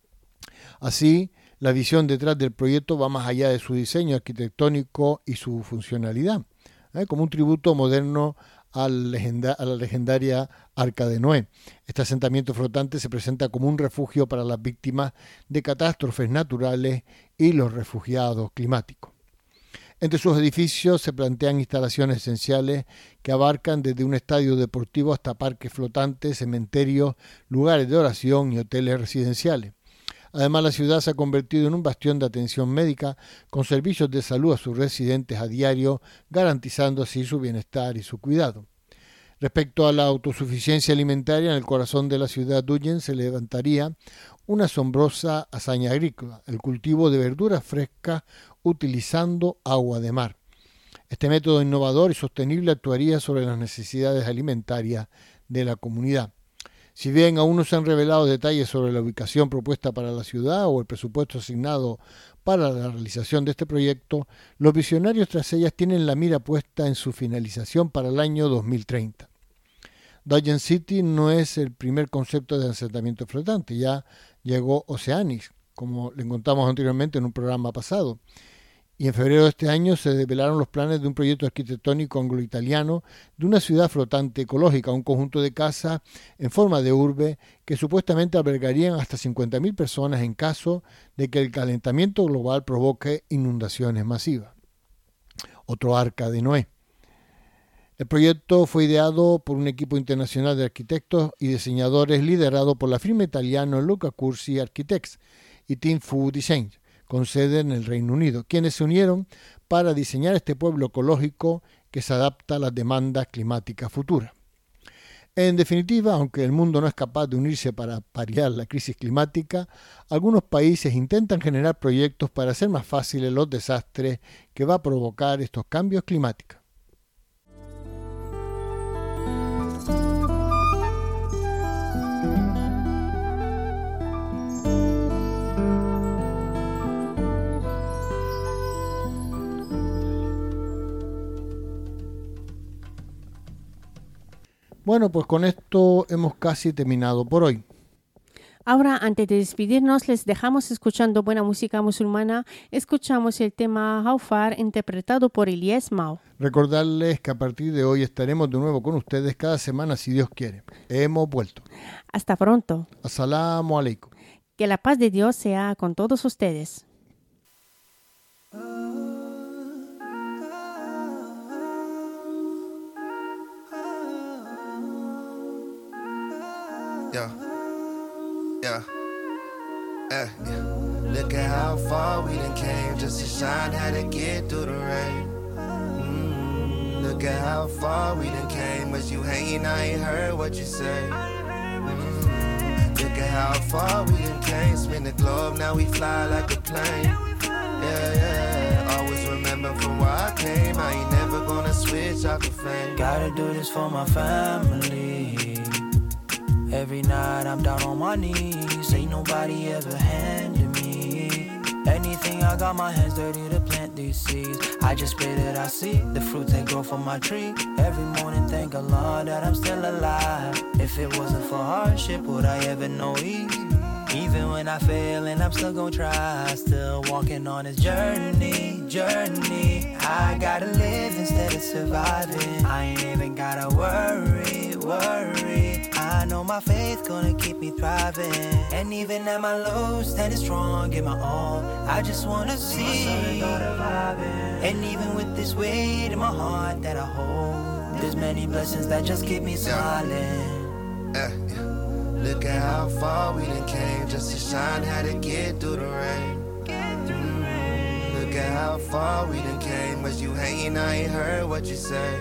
Así, la visión detrás del proyecto va más allá de su diseño arquitectónico y su funcionalidad, ¿eh? como un tributo moderno a la legendaria Arca de Noé. Este asentamiento flotante se presenta como un refugio para las víctimas de catástrofes naturales y los refugiados climáticos. Entre sus edificios se plantean instalaciones esenciales que abarcan desde un estadio deportivo hasta parques flotantes, cementerios, lugares de oración y hoteles residenciales. Además, la ciudad se ha convertido en un bastión de atención médica con servicios de salud a sus residentes a diario, garantizando así su bienestar y su cuidado. Respecto a la autosuficiencia alimentaria, en el corazón de la ciudad Doyan se levantaría una asombrosa hazaña agrícola, el cultivo de verduras frescas utilizando agua de mar. Este método innovador y sostenible actuaría sobre las necesidades alimentarias de la comunidad. Si bien aún no se han revelado detalles sobre la ubicación propuesta para la ciudad o el presupuesto asignado para la realización de este proyecto, los visionarios tras ellas tienen la mira puesta en su finalización para el año dos mil treinta. Doyan City no es el primer concepto de asentamiento flotante, ya llegó Oceanics, como le contamos anteriormente en un programa pasado. Y en febrero de este año se develaron los planes de un proyecto arquitectónico anglo-italiano de una ciudad flotante ecológica, un conjunto de casas en forma de urbe que supuestamente albergarían hasta cincuenta mil personas en caso de que el calentamiento global provoque inundaciones masivas. Otro Arca de Noé. El proyecto fue ideado por un equipo internacional de arquitectos y diseñadores liderado por la firma italiana Luca Cursi Architects y Team Fu Design, con sede en el Reino Unido, quienes se unieron para diseñar este pueblo ecológico que se adapta a las demandas climáticas futuras. En definitiva, aunque el mundo no es capaz de unirse para paliar la crisis climática, algunos países intentan generar proyectos para hacer más fáciles los desastres que va a provocar estos cambios climáticos. Bueno, pues con esto hemos casi terminado por hoy. Ahora, antes de despedirnos, les dejamos escuchando buena música musulmana. Escuchamos el tema How Far, interpretado por Ilyes Mao. Recordarles que a partir de hoy estaremos de nuevo con ustedes cada semana, si Dios quiere. Hemos vuelto. Hasta pronto. As-salamu alaykum. Que la paz de Dios sea con todos ustedes. Yeah. Yeah. Eh, yeah. Look at how far we done came just to shine, had to get through the rain. Mm, look at how far we done came. Was you hating? I ain't heard what you say. Mm, look at how far we done came. Spin the globe, now we fly like a plane. Yeah, yeah. Always remember from where I came. I ain't never gonna switch off the fame. Gotta do this for my family. Every night I'm down on my knees. Ain't nobody ever handed me anything. I got my hands dirty to plant these seeds. I just pray that I see the fruit that grow from my tree. Every morning thank Allah that I'm still alive. If it wasn't for hardship, would I ever know ease? Even when I fail and I'm still gon' try, still walking on this journey, journey. I gotta live instead of surviving. I ain't even gotta worry, worry. I know my faith gonna keep me thriving. And even at my lows, standing strong, give my all. I just wanna see. And even with this weight in my heart that I hold, there's many blessings that just keep me smiling. Yeah. Uh, yeah. Look at how far we done came just to shine, had to get through the rain. Mm, look at how far we done came. Was you hating? I ain't heard what you say.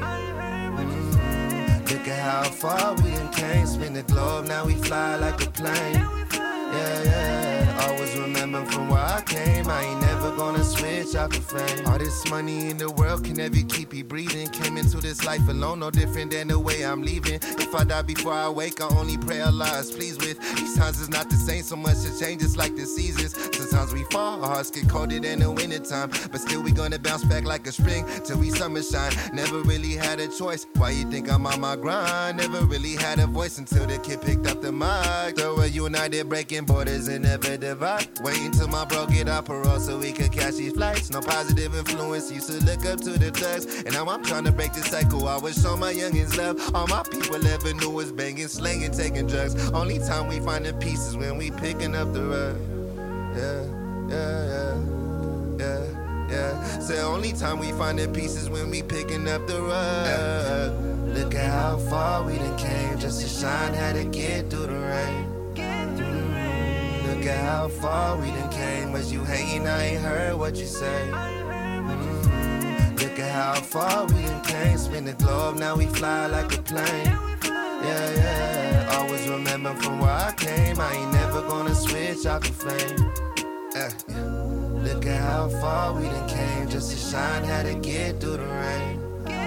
Mm, look at how far we done came. Spin the globe, now we fly like a plane. Yeah, yeah. Always remember from where I came. I ain't never gonna switch out the fame. All this money in the world can never keep me breathing. Came into this life alone, no different than the way I'm leaving. If I die before I wake, I only pray Allah is pleased with. These times is not the same, so much it changes like the seasons. Sometimes we fall, our hearts get colder than the winter time, but still we gonna bounce back like a spring till we summer shine. Never really had a choice. Why you think I'm on my grind? Never really had a voice until the kid picked up the mic. So we're united, breaking borders and never divide. Waiting till my bro get out parole so we could catch these flights. No positive influence, used to look up to the thugs, and now I'm trying to break the cycle. I was show my youngins love. All my people ever knew was banging, slanging, taking drugs. Only time we find the pieces when we picking up the rug. Yeah, yeah, yeah, yeah, yeah. Say only time we find the pieces when we picking up the rug. Look at how far we done came just to shine, had to get through the rain. Look at how far we done came. Was you hating? I ain't heard what you say. Mm, look at how far we done came. Spin the globe, now we fly like a plane. Yeah, yeah. Always remember from where I came. I ain't never gonna switch out the flame. Uh, yeah. Look at how far we done came just to shine, had to get through the rain.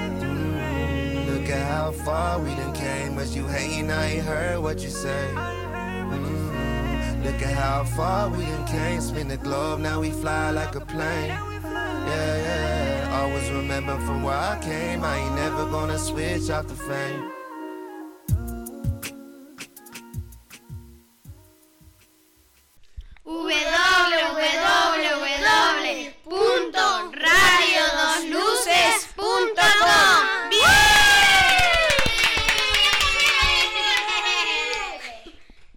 Mm, look at how far we done came. Was you hating? I ain't heard what you say. Mm, Look at how far we done came. Spin the globe, now we fly like a plane. Yeah, yeah. Always remember from where I came. I ain't never gonna switch off the fame.